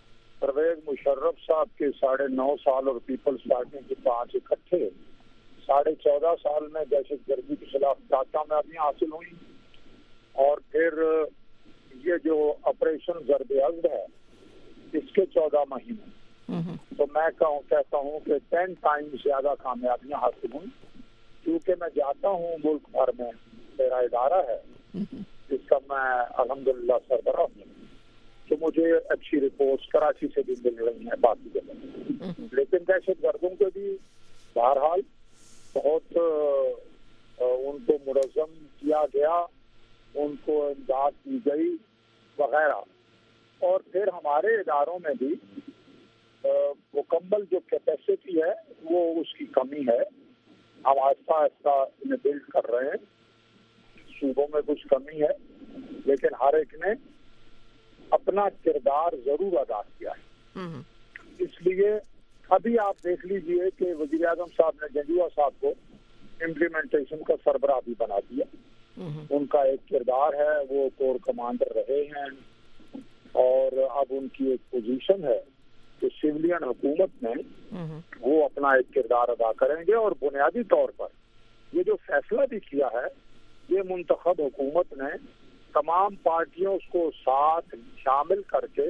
پرویز مشرف صاحب کے 9.5 سال اور پیپلز پارٹی کے 5 اکٹھے 14.5 سال میں دہشت گردی کے خلاف کامیابیاں حاصل ہوئی. اور پھر یہ جو آپریشن ضرب عزم ہے اس کے 14 مہینے، تو میں کہتا ہوں کہ 10 ٹائم زیادہ کامیابیاں حاصل ہوئی. کیونکہ میں جاتا ہوں ملک بھر میں، میرا ادارہ ہے جس کا میں الحمدللہ سربراہ ہوں، تو مجھے اچھی رپورٹس کراچی سے بھی مل رہی ہیں، باقی جگہ. لیکن دہشت گردوں کے بھی بہرحال بہت ان کو منظم کیا گیا، ان کو امداد دی گئی وغیرہ. اور پھر ہمارے اداروں میں بھی مکمل جو کیپیسٹی ہے وہ اس کی کمی ہے. ہم آہستہ آہستہ انہیں بلڈ کر رہے ہیں. صوبوں میں کچھ کمی ہے لیکن ہر ایک نے اپنا کردار ضرور ادا کیا ہے. اس لیے ابھی آپ دیکھ لیجئے کہ وزیر اعظم صاحب نے جنجوعہ صاحب کو امپلیمنٹیشن کا سربراہ بھی بنا دیا. ان کا ایک کردار ہے، وہ کور کمانڈر رہے ہیں اور اب ان کی ایک پوزیشن ہے کہ سویلین حکومت میں وہ اپنا ایک کردار ادا کریں گے. اور بنیادی طور پر یہ جو فیصلہ بھی کیا ہے یہ منتخب حکومت نے تمام پارٹیوں کو ساتھ شامل کر کے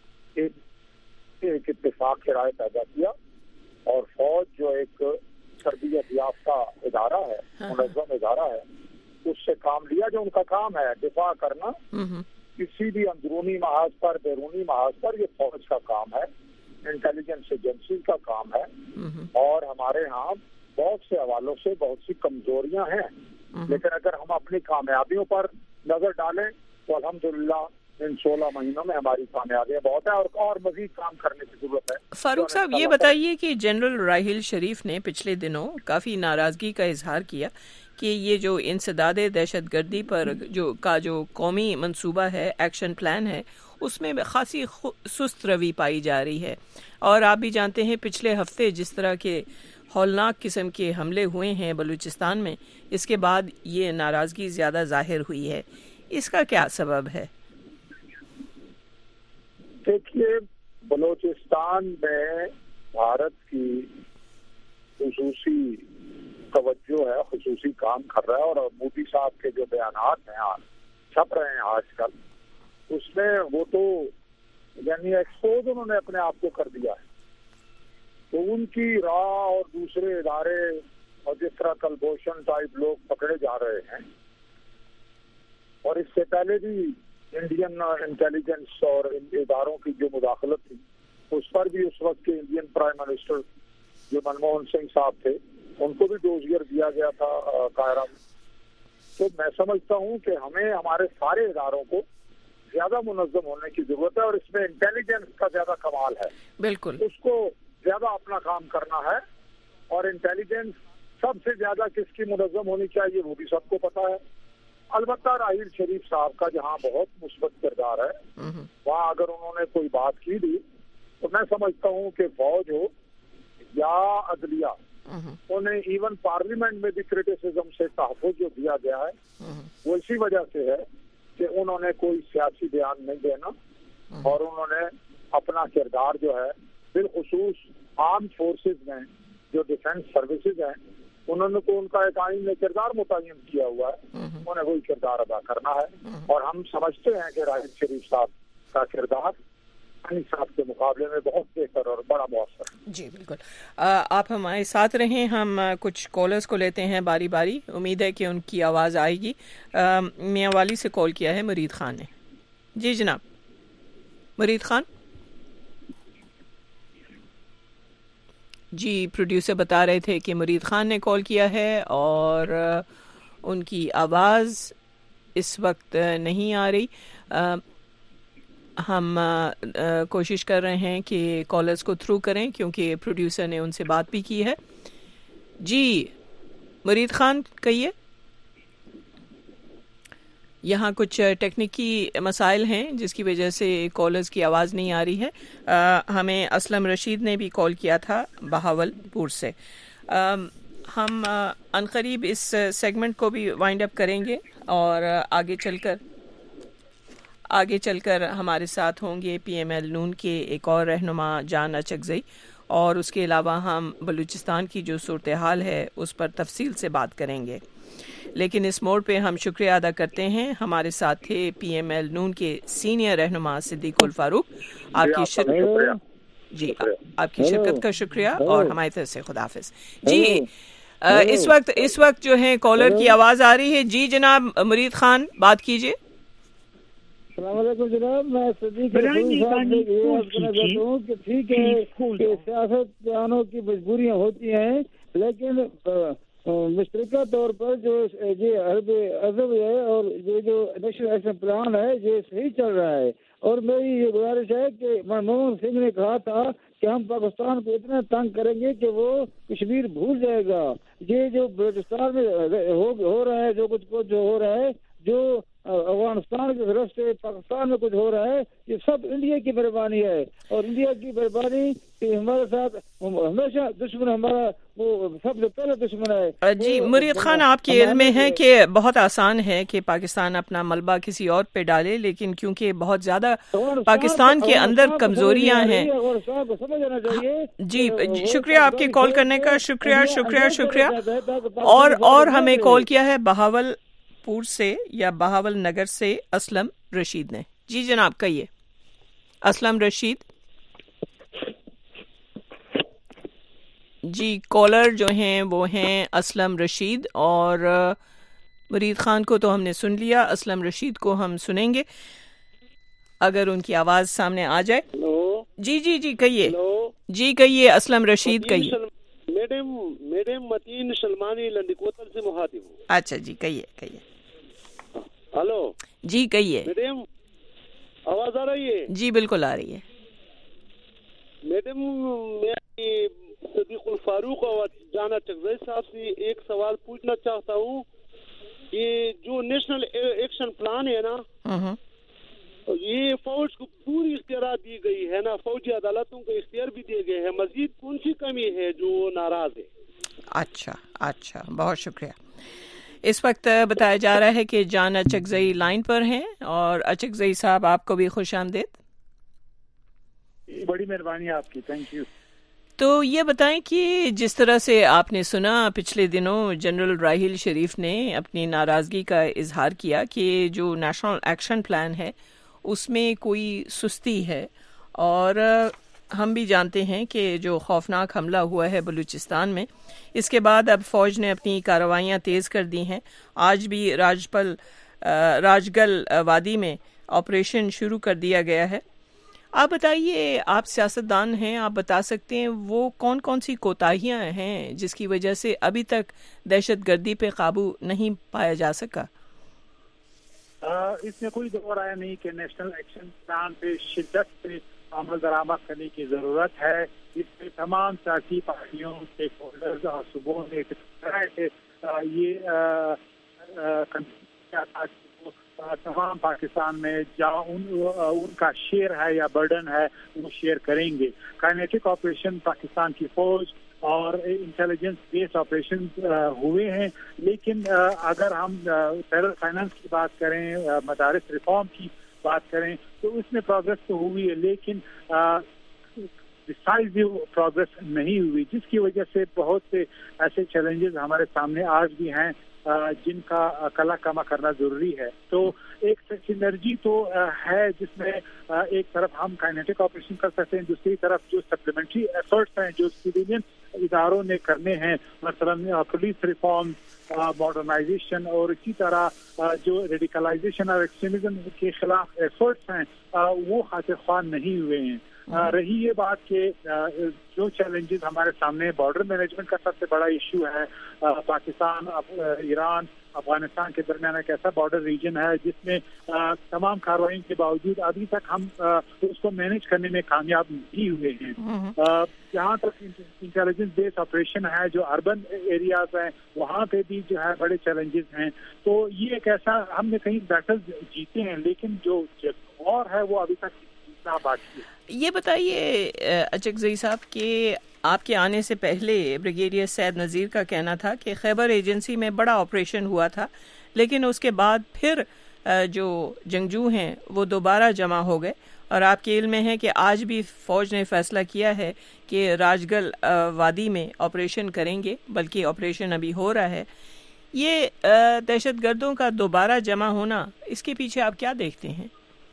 ایک اتفاق کی رائے پیدا کیا. اور فوج جو ایک تربیت یافتہ ادارہ ہے، منظم ادارہ ہے، اس سے کام لیا. جو ان کا کام ہے دفاع کرنا کسی بھی اندرونی محاذ پر، بیرونی محاذ پر، یہ فوج کا کام ہے، انٹیلیجنس ایجنسی کا کام ہے. اور ہمارے ہاں بہت سے حوالوں سے بہت سی کمزوریاں ہیں، لیکن اگر ہم اپنی کامیابیوں پر نظر ڈالیں تو الحمدللہ ان 16 مہینوں میں ہماری کامیابیاں بہت ہیں اور مزید کام کرنے کی ضرورت ہے. فاروق صاحب یہ بتائیے کہ جنرل راحیل شریف نے پچھلے دنوں کافی ناراضگی کا اظہار کیا کہ یہ جو انسداد دہشت گردی پر جو قومی منصوبہ ہے، ایکشن پلان ہے، اس میں خاصی سست روی پائی جا رہی ہے. اور آپ بھی جانتے ہیں پچھلے ہفتے جس طرح کے ہولناک قسم کے حملے ہوئے ہیں بلوچستان میں، اس کے بعد یہ ناراضگی زیادہ ظاہر ہوئی ہے. اس کا کیا سبب ہے؟ دیکھیے، بلوچستان میں بھارت کی خصوصی توجہ ہے، خصوصی کام کر رہا ہے. اور مودی صاحب کے جو بیانات ہیں چھپ رہے ہیں آج کل، اس میں وہ تو یعنی ایکسپوز انہوں نے اپنے آپ کو کر دیا ہے. تو ان کی راہ اور دوسرے ادارے اور جس طرح کلبھوشن ٹائپ لوگ پکڑے جا رہے ہیں، اور اس سے پہلے بھی انڈین انٹیلیجنس اور اداروں کی جو مداخلت تھی اس پر بھی اس وقت کے انڈین پرائم منسٹر جو منموہن سنگھ صاحب تھے ان کو بھی ڈوزیئر دیا گیا تھا قاہرہ میں. تو میں سمجھتا ہوں کہ ہمیں ہمارے سارے اداروں کو زیادہ منظم ہونے کی ضرورت ہے، اور اس میں انٹیلیجنس کا زیادہ کمال ہے. بالکل، اس کو زیادہ اپنا کام کرنا ہے. اور انٹیلیجنس سب سے زیادہ کس کی منظم ہونی چاہیے وہ بھی سب کو پتا ہے. البتہ راحیل شریف صاحب کا جہاں بہت مثبت کردار ہے، وہاں اگر انہوں نے کوئی بات کی بھی تو میں سمجھتا ہوں کہ فوج ہو یا عدلیہ، انہیں ایون پارلیمنٹ میں بھی کرٹیسزم سے تحفظ جو دیا گیا ہے وہ اسی وجہ سے ہے کہ انہوں نے کوئی سیاسی بیان نہیں دینا، اور انہوں نے اپنا کردار جو ہے بالخصوص آرم فورسز میں جو ڈیفینس سروسز ہیں انہوں نے تو ان کا ایک آئین میں کردار متعین کیا ہوا ہے، انہیں وہی کردار ادا کرنا ہے. اور ہم سمجھتے ہیں کہ راحیل شریف صاحب کا کردار انی صاحب کے مقابلے میں بہت بہتر اور بڑا مؤثر ہے. جی بالکل، آپ ہمارے ساتھ رہیں، ہم کچھ کالرز کو لیتے ہیں باری باری. امید ہے کہ ان کی آواز آئے گی. میاں والی سے کال کیا ہے مرید خان نے. جی جناب مرید خان. جی پروڈیوسر بتا رہے تھے کہ مرید خان نے کال کیا ہے اور ان کی آواز اس وقت نہیں آ رہی. ہم کوشش کر رہے ہیں کہ کالرز کو تھرو کریں کیونکہ پروڈیوسر نے ان سے بات بھی کی ہے. جی مرید خان کہیے. یہاں کچھ ٹیکنیکی مسائل ہیں جس کی وجہ سے کالرز کی آواز نہیں آ رہی ہے. ہمیں اسلم رشید نے بھی کال کیا تھا بہاول پور سے. ہم عنقریب اس سیگمنٹ کو بھی وائنڈ اپ کریں گے اور آگے چل کر آگے چل کر ہمارے ساتھ ہوں گے پی ایم ایل نون کے ایک اور رہنما جان اچکزئی، اور اس کے علاوہ ہم بلوچستان کی جو صورتحال ہے اس پر تفصیل سے بات کریں گے. لیکن اس موڑ پہ ہم شکریہ ادا کرتے ہیں، ہمارے ساتھ تھے پی ایم ایل نون کے سینئر رہنما صدیق الفاروق. آپ کی شرکت کا شکریہ اور ہماری طرف سے خدا حافظ. جی اس وقت جو ہے کالر کی آواز آ رہی ہے. جی جناب مرید خان بات کیجیے. السلام علیکم جناب، میں صدیق صاحب سے یہ عرض کرنا چاہتا ہوں کہ ٹھیک ہے کہ سیاست دانوں کی مجبوریاں ہوتی ہیں، لیکن مشترکہ طور پر جو یہ عزم ہے اور یہ جو نیشنل ایکشن پلان ہے یہ صحیح چل رہا ہے. اور میری یہ گزارش ہے کہ منموہن سنگھ نے کہا تھا کہ ہم پاکستان کو اتنا تنگ کریں گے کہ وہ کشمیر بھول جائے گا. یہ جو بلوچستان میں ہو رہا ہے، جو کچھ جو ہو رہا ہے، جو افغانستان کی طرف سے پاکستان میں کچھ ہو رہا ہے، یہ سب انڈیا کی مہربانی ہے. اور انڈیا کی مہربانی کہ ہمارے ساتھ ہمیشہ دشمن ہمارا وہ سب سے پہلے دشمن ہے. جی مرید خان، آپ کے علم میں ہے کہ بہت آسان ہے کہ پاکستان اپنا ملبہ کسی اور پہ ڈالے، لیکن کیونکہ بہت زیادہ پاکستان کے اندر کمزوریاں ہیں. جی شکریہ آپ کے کال کرنے کا، شکریہ. اور ہمیں کال کیا ہے بہاول پور سے یا بہاول نگر سے اسلم رشید نے. جی جناب کہیے. اسلم رشید جی، کالر جو ہیں وہ ہیں اسلم رشید، اور مرید خان کو تو ہم نے سن لیا، اسلم رشید کو ہم سنیں گے اگر ان کی آواز سامنے آ جائے. جی کہیے. جی کہیے اسلم رشید کہیے. میڈم متین سلمانی لنڈکوتل سے مخاطب ہوں. اچھا جی کہیے. ہلو جی کہیے. میڈم آواز آ رہی ہے؟ جی بالکل آ رہی ہے. میڈم میں صدیق الفاروق اور جان اچکزئی صاحب سے ایک سوال پوچھنا چاہتا ہوں کہ جو نیشنل ایکشن پلان ہے نا، یہ فوج کو پوری اختیارات دی گئی ہے نا، فوجی عدالتوں کو اختیار بھی دیے گئے ہیں، مزید کون سی کمی ہے جو ناراض ہے؟ اچھا بہت شکریہ. اس وقت بتایا جا رہا ہے کہ جان اچکزئی لائن پر ہیں، اور اچکزئی صاحب آپ کو بھی خوش آمدید. بڑی مہربانی آپ کی، تھینک یو. تو یہ بتائیں کہ جس طرح سے آپ نے سنا پچھلے دنوں جنرل راحیل شریف نے اپنی ناراضگی کا اظہار کیا کہ جو نیشنل ایکشن پلان ہے اس میں کوئی سستی ہے، اور ہم بھی جانتے ہیں کہ جو خوفناک حملہ ہوا ہے بلوچستان میں، اس کے بعد اب فوج نے اپنی کارروائیاں تیز کر دی ہیں. آج بھی راجگل وادی میں آپریشن شروع کر دیا گیا ہے. آپ بتائیے، آپ سیاستدان ہیں، آپ بتا سکتے ہیں وہ کون سی کوتاہیاں ہیں جس کی وجہ سے ابھی تک دہشت گردی پہ قابو نہیں پایا جا سکا؟ اس میں کوئی دو رائے نہیں کہ نیشنل ایکشن پلان پہ شدت سے عمل درآمد کرنے کی ضرورت ہے. اس میں تمام سیاسی پارٹیوں اسٹیک ہولڈرز اور صوبوں نے یہ تمام پاکستان میں جہاں ان کا شیئر ہے یا برڈن ہے وہ شیئر کریں گے. کائنیٹک آپریشن پاکستان کی فوج اور انٹیلیجنس بیس آپریشن ہوئے ہیں، لیکن اگر ہم ٹیرر فائنانس کی بات کریں، مدارس ریفارم کی بات کریں تو اس میں پروگرس تو ہوئی ہے، لیکن ڈیسائزو پروگرس نہیں ہوئی، جس کی وجہ سے بہت سے ایسے چیلنجز ہمارے سامنے آج بھی ہیں جن کا کلا کما کرنا ضروری ہے. تو ایک سینرجی تو ہے جس میں ایک طرف ہم کائنیٹک آپریشن کر سکتے ہیں، دوسری طرف جو سپلیمنٹری ایفرٹس ہیں جو سویلین اداروں نے کرنے ہیں، مثلا پولیس ریفارم، ماڈرنائزیشن، اور اسی طرح جو ریڈیکلائزیشن اور ایکسٹریمزم کے خلاف ایفرٹس ہیں وہ خاطر خواہ نہیں ہوئے ہیں. رہی یہ بات کہ جو چیلنجز ہمارے سامنے بارڈر مینجمنٹ کا سب سے بڑا ایشو ہے. پاکستان، ایران، افغانستان کے درمیان ایک ایسا بارڈر ریجن ہے جس میں تمام کارروائیوں کے باوجود ابھی تک ہم اس کو مینج کرنے میں کامیاب نہیں ہوئے ہیں. جہاں تک انٹیلیجنس بیس آپریشن ہے جو اربن ایریاز ہیں وہاں پہ بھی جو ہے بڑے چیلنجز ہیں. تو یہ ایک ایسا ہم نے کہیں بیٹل جیتے ہیں لیکن جو اور ہے وہ ابھی تک جیتنا باقی ہے. یہ بتائیے اچکزئی صاحب کہ آپ کے آنے سے پہلے بریگیڈیئر سید نذیر کا کہنا تھا کہ خیبر ایجنسی میں بڑا آپریشن ہوا تھا، لیکن اس کے بعد پھر جو جنگجو ہیں وہ دوبارہ جمع ہو گئے، اور آپ کے علم میں ہے کہ آج بھی فوج نے فیصلہ کیا ہے کہ راجگل وادی میں آپریشن کریں گے، بلکہ آپریشن ابھی ہو رہا ہے۔ یہ دہشت گردوں کا دوبارہ جمع ہونا، اس کے پیچھے آپ کیا دیکھتے ہیں؟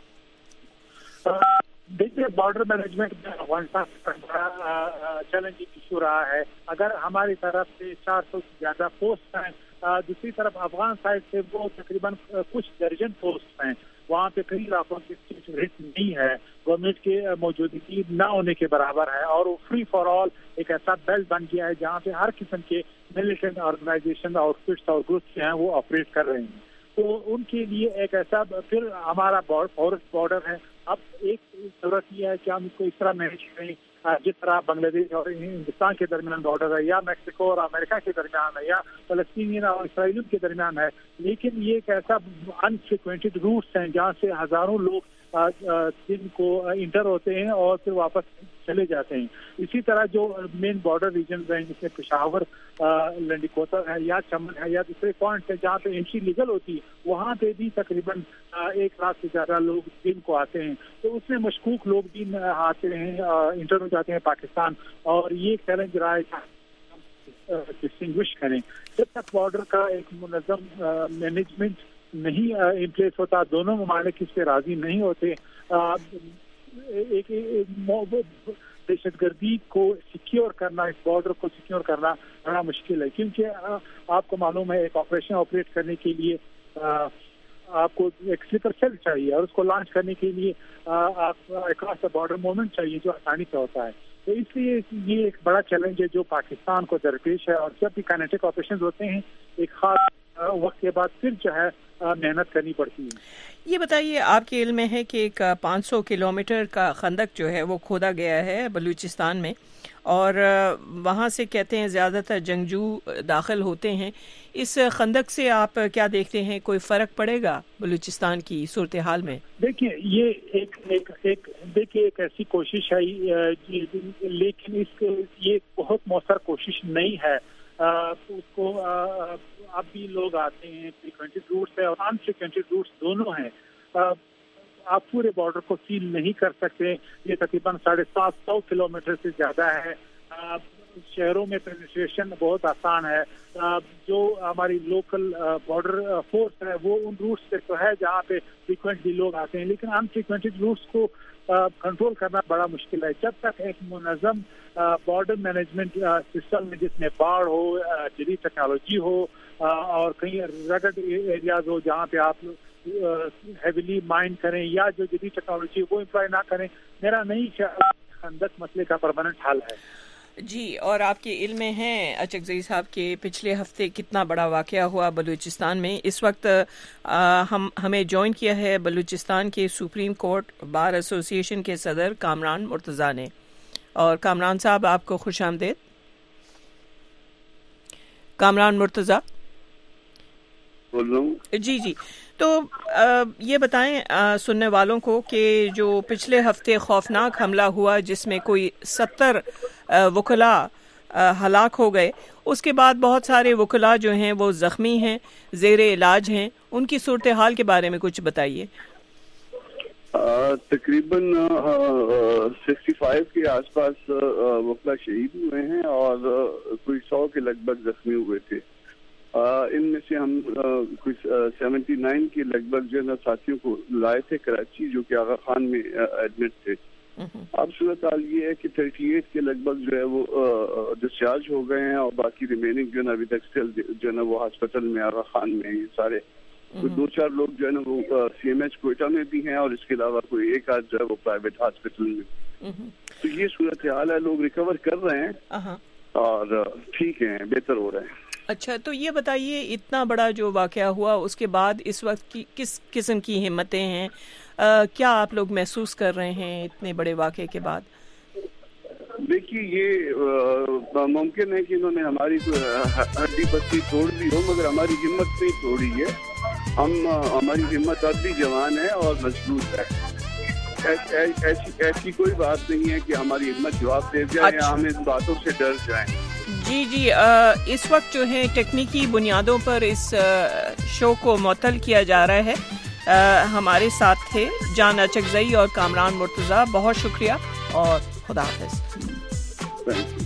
دیکھیے، بارڈر مینجمنٹ میں افغانستان کا بڑا چیلنجنگ ایشو رہا ہے۔ اگر ہماری طرف سے 400 سے زیادہ پوسٹ ہیں، دوسری طرف افغان سائڈ سے وہ تقریباً کچھ درجن پوسٹ ہیں، وہاں پہ کئی علاقوں کی سیکورٹی نہیں ہے، گورنمنٹ کی موجودگی نہ ہونے کے برابر ہے، اور وہ فری فار آل ایک ایسا بیلٹ بن گیا ہے جہاں پہ ہر قسم کے ملیٹنٹ آرگنائزیشن اور فٹس اور گروپس ہیں وہ آپریٹ کر رہے ہیں۔ تو ان کے لیے ایک ایسا، پھر ہمارا فارسٹ بارڈر ہے۔ اب ایک ضرورت یہ ہے کہ ہم اس کو اس طرح مینیج کریں جس طرح بنگلہ دیش اور ہندوستان کے درمیان بارڈر ہے، یا میکسیکو اور امریکہ کے درمیان ہے، یا فلسطینیین اور اسرائیلیوں کے درمیان ہے، لیکن یہ ایک ایسا انفریکوینٹڈ روٹس ہیں جہاں سے ہزاروں لوگ جن کو انٹر ہوتے ہیں اور پھر واپس چلے جاتے ہیں۔ اسی طرح جو مین بارڈر ریجنز ہیں، جس میں پشاور، لنڈی کوتر ہے، یا چمن ہے، یا دوسرے پوائنٹس ہیں جہاں پہ انٹری لیگل ہوتی ہے، وہاں پہ بھی تقریباً 1 لاکھ سے زیادہ لوگ دن کو آتے ہیں۔ تو اس میں مشکوک لوگ بھی آتے ہیں، انٹر ہو جاتے ہیں پاکستان، اور یہ ایک چیلنج رہا ہے ڈسٹنگوش کریں۔ جب تک بارڈر کا ایک منظم مینجمنٹ نہیں ان پلیس ہوتا، دونوں ممالک اس پہ راضی نہیں ہوتے، ایک دہشت گردی کو سیکیور کرنا، اس بارڈر کو سیکیور کرنا بڑا مشکل ہے، کیونکہ آپ کو معلوم ہے ایک آپریشن آپریٹ کرنے کے لیے آپ کو ایک سلیپر سیل چاہیے، اور اس کو لانچ کرنے کے لیے آپ اکراس دا بارڈر موومنٹ چاہیے جو آسانی سے ہوتا ہے۔ تو اس لیے یہ ایک بڑا چیلنج ہے جو پاکستان کو درپیش ہے، اور جب بھی کائنیٹک آپریشن ہوتے ہیں ایک خاص وقت کے بعد پھر جو ہے محنت کرنی پڑتی ہے۔ یہ بتائیے، آپ کے علم میں ہے کہ ایک 500 کلومیٹر کا خندق جو ہے وہ کھودا گیا ہے بلوچستان میں، اور وہاں سے کہتے ہیں زیادہ تر جنگجو داخل ہوتے ہیں۔ اس خندق سے آپ کیا دیکھتے ہیں، کوئی فرق پڑے گا بلوچستان کی صورتحال میں؟ دیکھیے، یہ ایک ایسی کوشش ہے، لیکن یہ بہت مؤثر کوشش نہیں ہے۔ اس کو اب بھی لوگ آتے ہیں، فریکوینٹڈ روٹس ہے اور ان فریکوینٹڈ روٹس دونوں ہیں۔ آپ پورے بارڈر کو سیل نہیں کر سکتے، یہ تقریباً 750 کلومیٹر سے زیادہ ہے۔ شہروں میں پینیٹریشن بہت آسان ہے۔ جو ہماری لوکل بارڈر فورس ہے وہ ان روٹس پہ تو ہے جہاں پہ فریکوینٹلی لوگ آتے ہیں، لیکن ان فریکوینٹڈ روٹس کو کنٹرول کرنا بڑا مشکل ہے۔ جب تک ایک منظم بارڈر مینجمنٹ سسٹم میں جس میں باڑ ہو، جدید ٹیکنالوجی ہو، اور کہیں رگڈ ایریاز ہو جہاں پہ آپ ہیویلی مائن کریں، یا جو جدید ٹیکنالوجی وہ امپلائی نہ کریں، میرا نہیں خیال خندق مسئلے کا پرماننٹ حل ہے۔ جی، اور آپ کے علم میں ہے اچکزئی صاحب کے پچھلے ہفتے کتنا بڑا واقعہ ہوا بلوچستان میں؟ اس وقت ہمیں جوائن کیا ہے بلوچستان کے سپریم کورٹ بار ایسوسی ایشن کے صدر کامران مرتضیٰ نے، اور کامران صاحب آپ کو خوش آمدید۔ کامران مرتضیٰ بول رہا ہوں۔ جی، تو یہ بتائیں سننے والوں کو کہ جو پچھلے ہفتے خوفناک حملہ ہوا جس میں کوئی 70 وکلاء ہلاک ہو گئے، اس کے بعد بہت سارے وکلاء جو ہیں وہ زخمی ہیں، زیر علاج ہیں، ان کی صورتحال کے بارے میں کچھ بتائیے۔ تقریباً 65 کے آس پاس وکلاء شہید ہوئے ہیں، اور کوئی 100 کے لگ بھگ زخمی ہوئے تھے۔ ان میں سے ہم کچھ 79 کے لگ بھگ جو ہے نا ساتھیوں کو لائے تھے کراچی، جو کہ آغا خان میں ایڈمٹ تھے۔ اب صورتحال یہ ہے کہ 38 کے لگ بھگ جو ہے وہ ڈسچارج ہو گئے ہیں، اور باقی ریمیننگ جو ہے نا ابھی تک اسٹل جو ہے نا وہ ہاسپٹل میں آغا خان میں یہ سارے کوئی 2-4 لوگ جو ہے نا وہ CMH کوئٹہ میں بھی ہیں، اور اس کے علاوہ کوئی ایک آدھ جو ہے وہ پرائیویٹ ہاسپٹل میں۔ تو یہ صورتحال ہے، لوگ ریکور کر رہے ہیں اور ٹھیک ہیں، بہتر ہو رہے ہیں۔ اچھا، تو یہ بتائیے اتنا بڑا جو واقعہ ہوا اس کے بعد اس وقت کی کس قسم کی ہمتیں ہیں؟ کیا آپ لوگ محسوس کر رہے ہیں اتنے بڑے واقعے کے بعد؟ دیکھیے، یہ ممکن ہے کہ انہوں نے ہماری ہڈی پستی توڑ دی ہو، مگر ہماری ہمت نہیں توڑی ہے۔ ہماری ہمت اب بھی جوان ہے اور مضبوط ہے۔ ایسی کوئی بات نہیں ہے کہ ہماری ہمت جواب دے جائے یا ہم ان باتوں سے ڈر جائیں۔ جی، اس وقت جو ہے ٹیکنیکی بنیادوں پر اس شو کو معطل کیا جا رہا ہے، ہمارے ساتھ تھے جان اچکزئی اور کامران مرتضیٰ. بہت شکریہ اور خدا حافظ.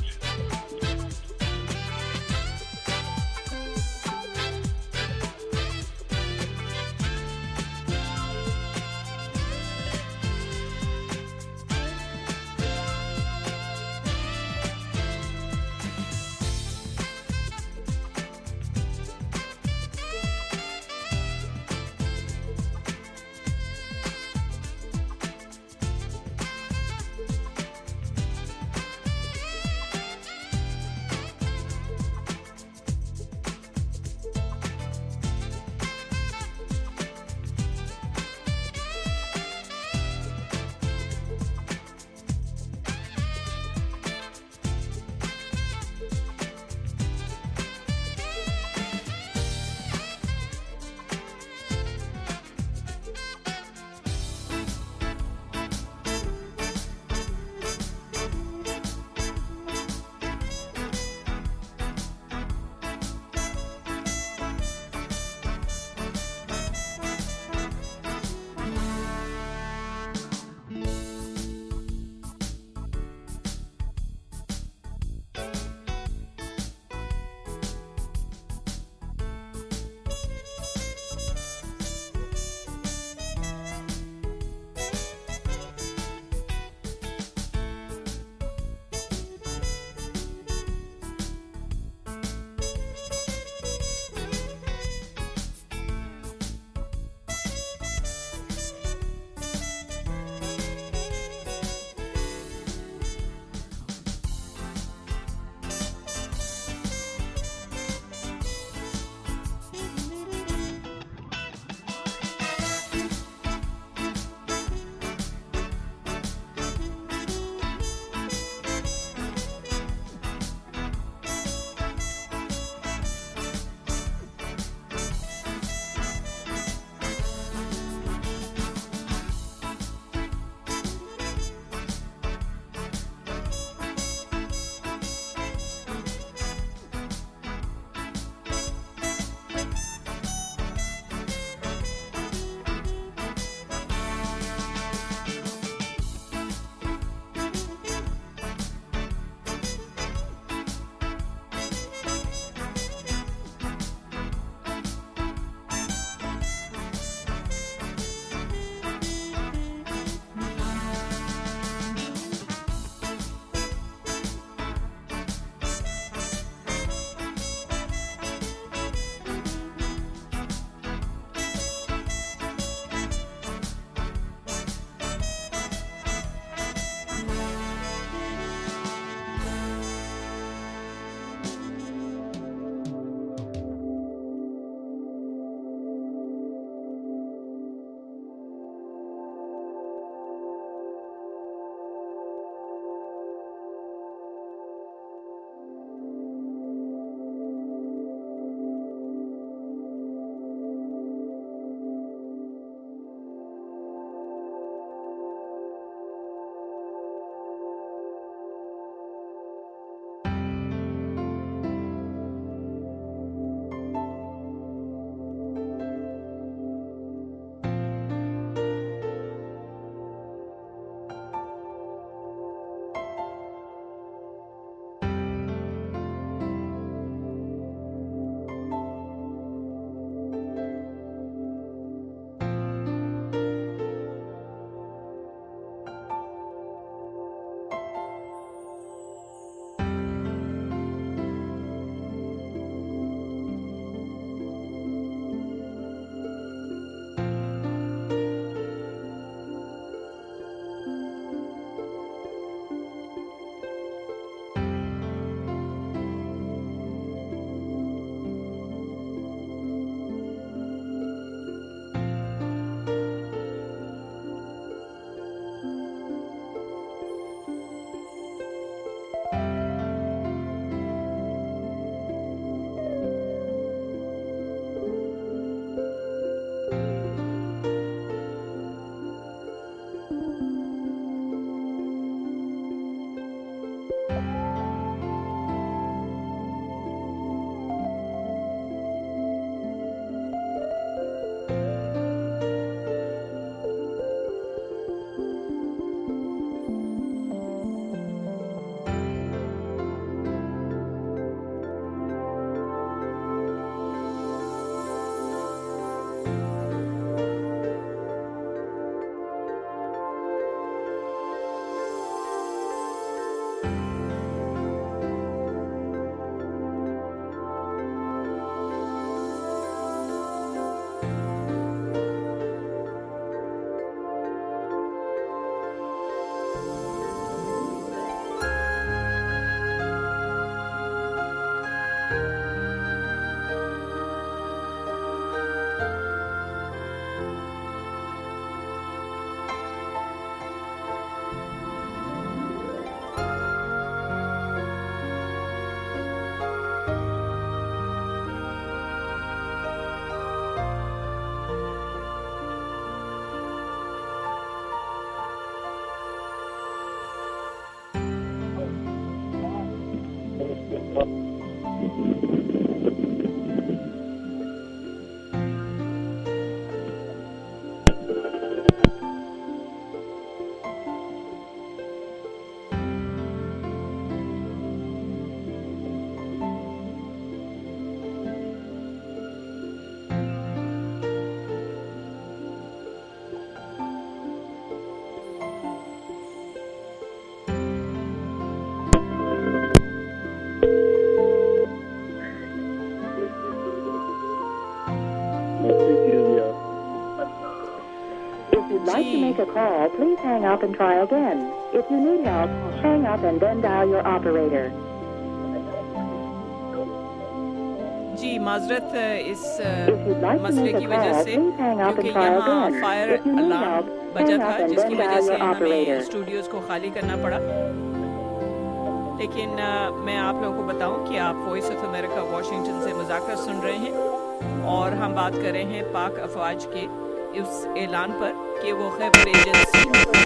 If you'd like to make a call, please hang up and try again. If you need help, hang up and then dial your operator. जी माजरत इस मसले की वजह से, क्योंकि यहाँ फायर अलार्म बजा था जिसकी वजह से हमें स्टूडियोज को खाली करना पड़ा। लेकिन मैं आप लोगों को बताऊं कि आप वॉइस ऑफ अमेरिका वाशिंगटन से मुज़ाकरा सुन रहे हैं और हम बात कर रहे हैं पाक अफवाज के इस ऐलान पर कि वो खैबर एजेंसी में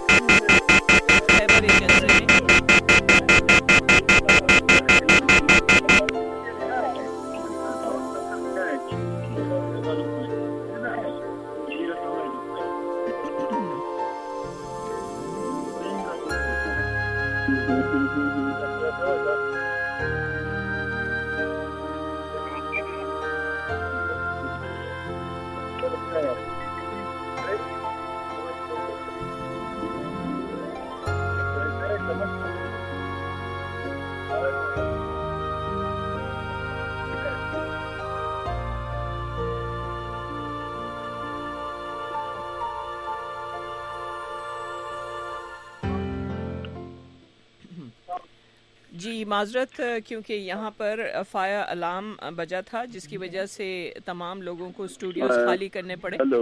जी माजरत, क्योंकि यहाँ पर फायर अलार्म बजा था जिसकी वजह से तमाम लोगों को स्टूडियोज खाली करने पड़े। हेलो,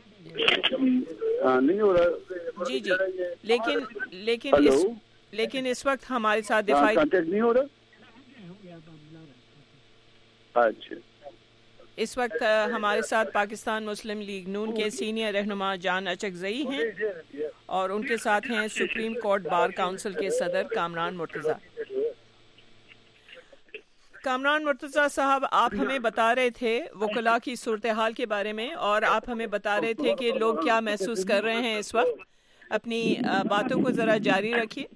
नहीं हो रहा जी लेकिन इस वक्त हमारे साथ दिफाई कांटेक्ट नहीं हो रहा। अच्छा, इस वक्त हमारे साथ पाकिस्तान मुस्लिम लीग नून के सीनियर रहनुमा जान अचकजई हैं और उनके साथ हैं सुप्रीम कोर्ट बार काउंसिल के सदर कामरान मुर्तज़ा। कामरान मुर्तज़ा साहब, आप हमें बता रहे थे वकला की सूरत हाल के बारे में और आप हमें बता रहे थे कि लोग क्या महसूस कर रहे हैं इस वक्त। अपनी बातों को जरा जारी रखिए।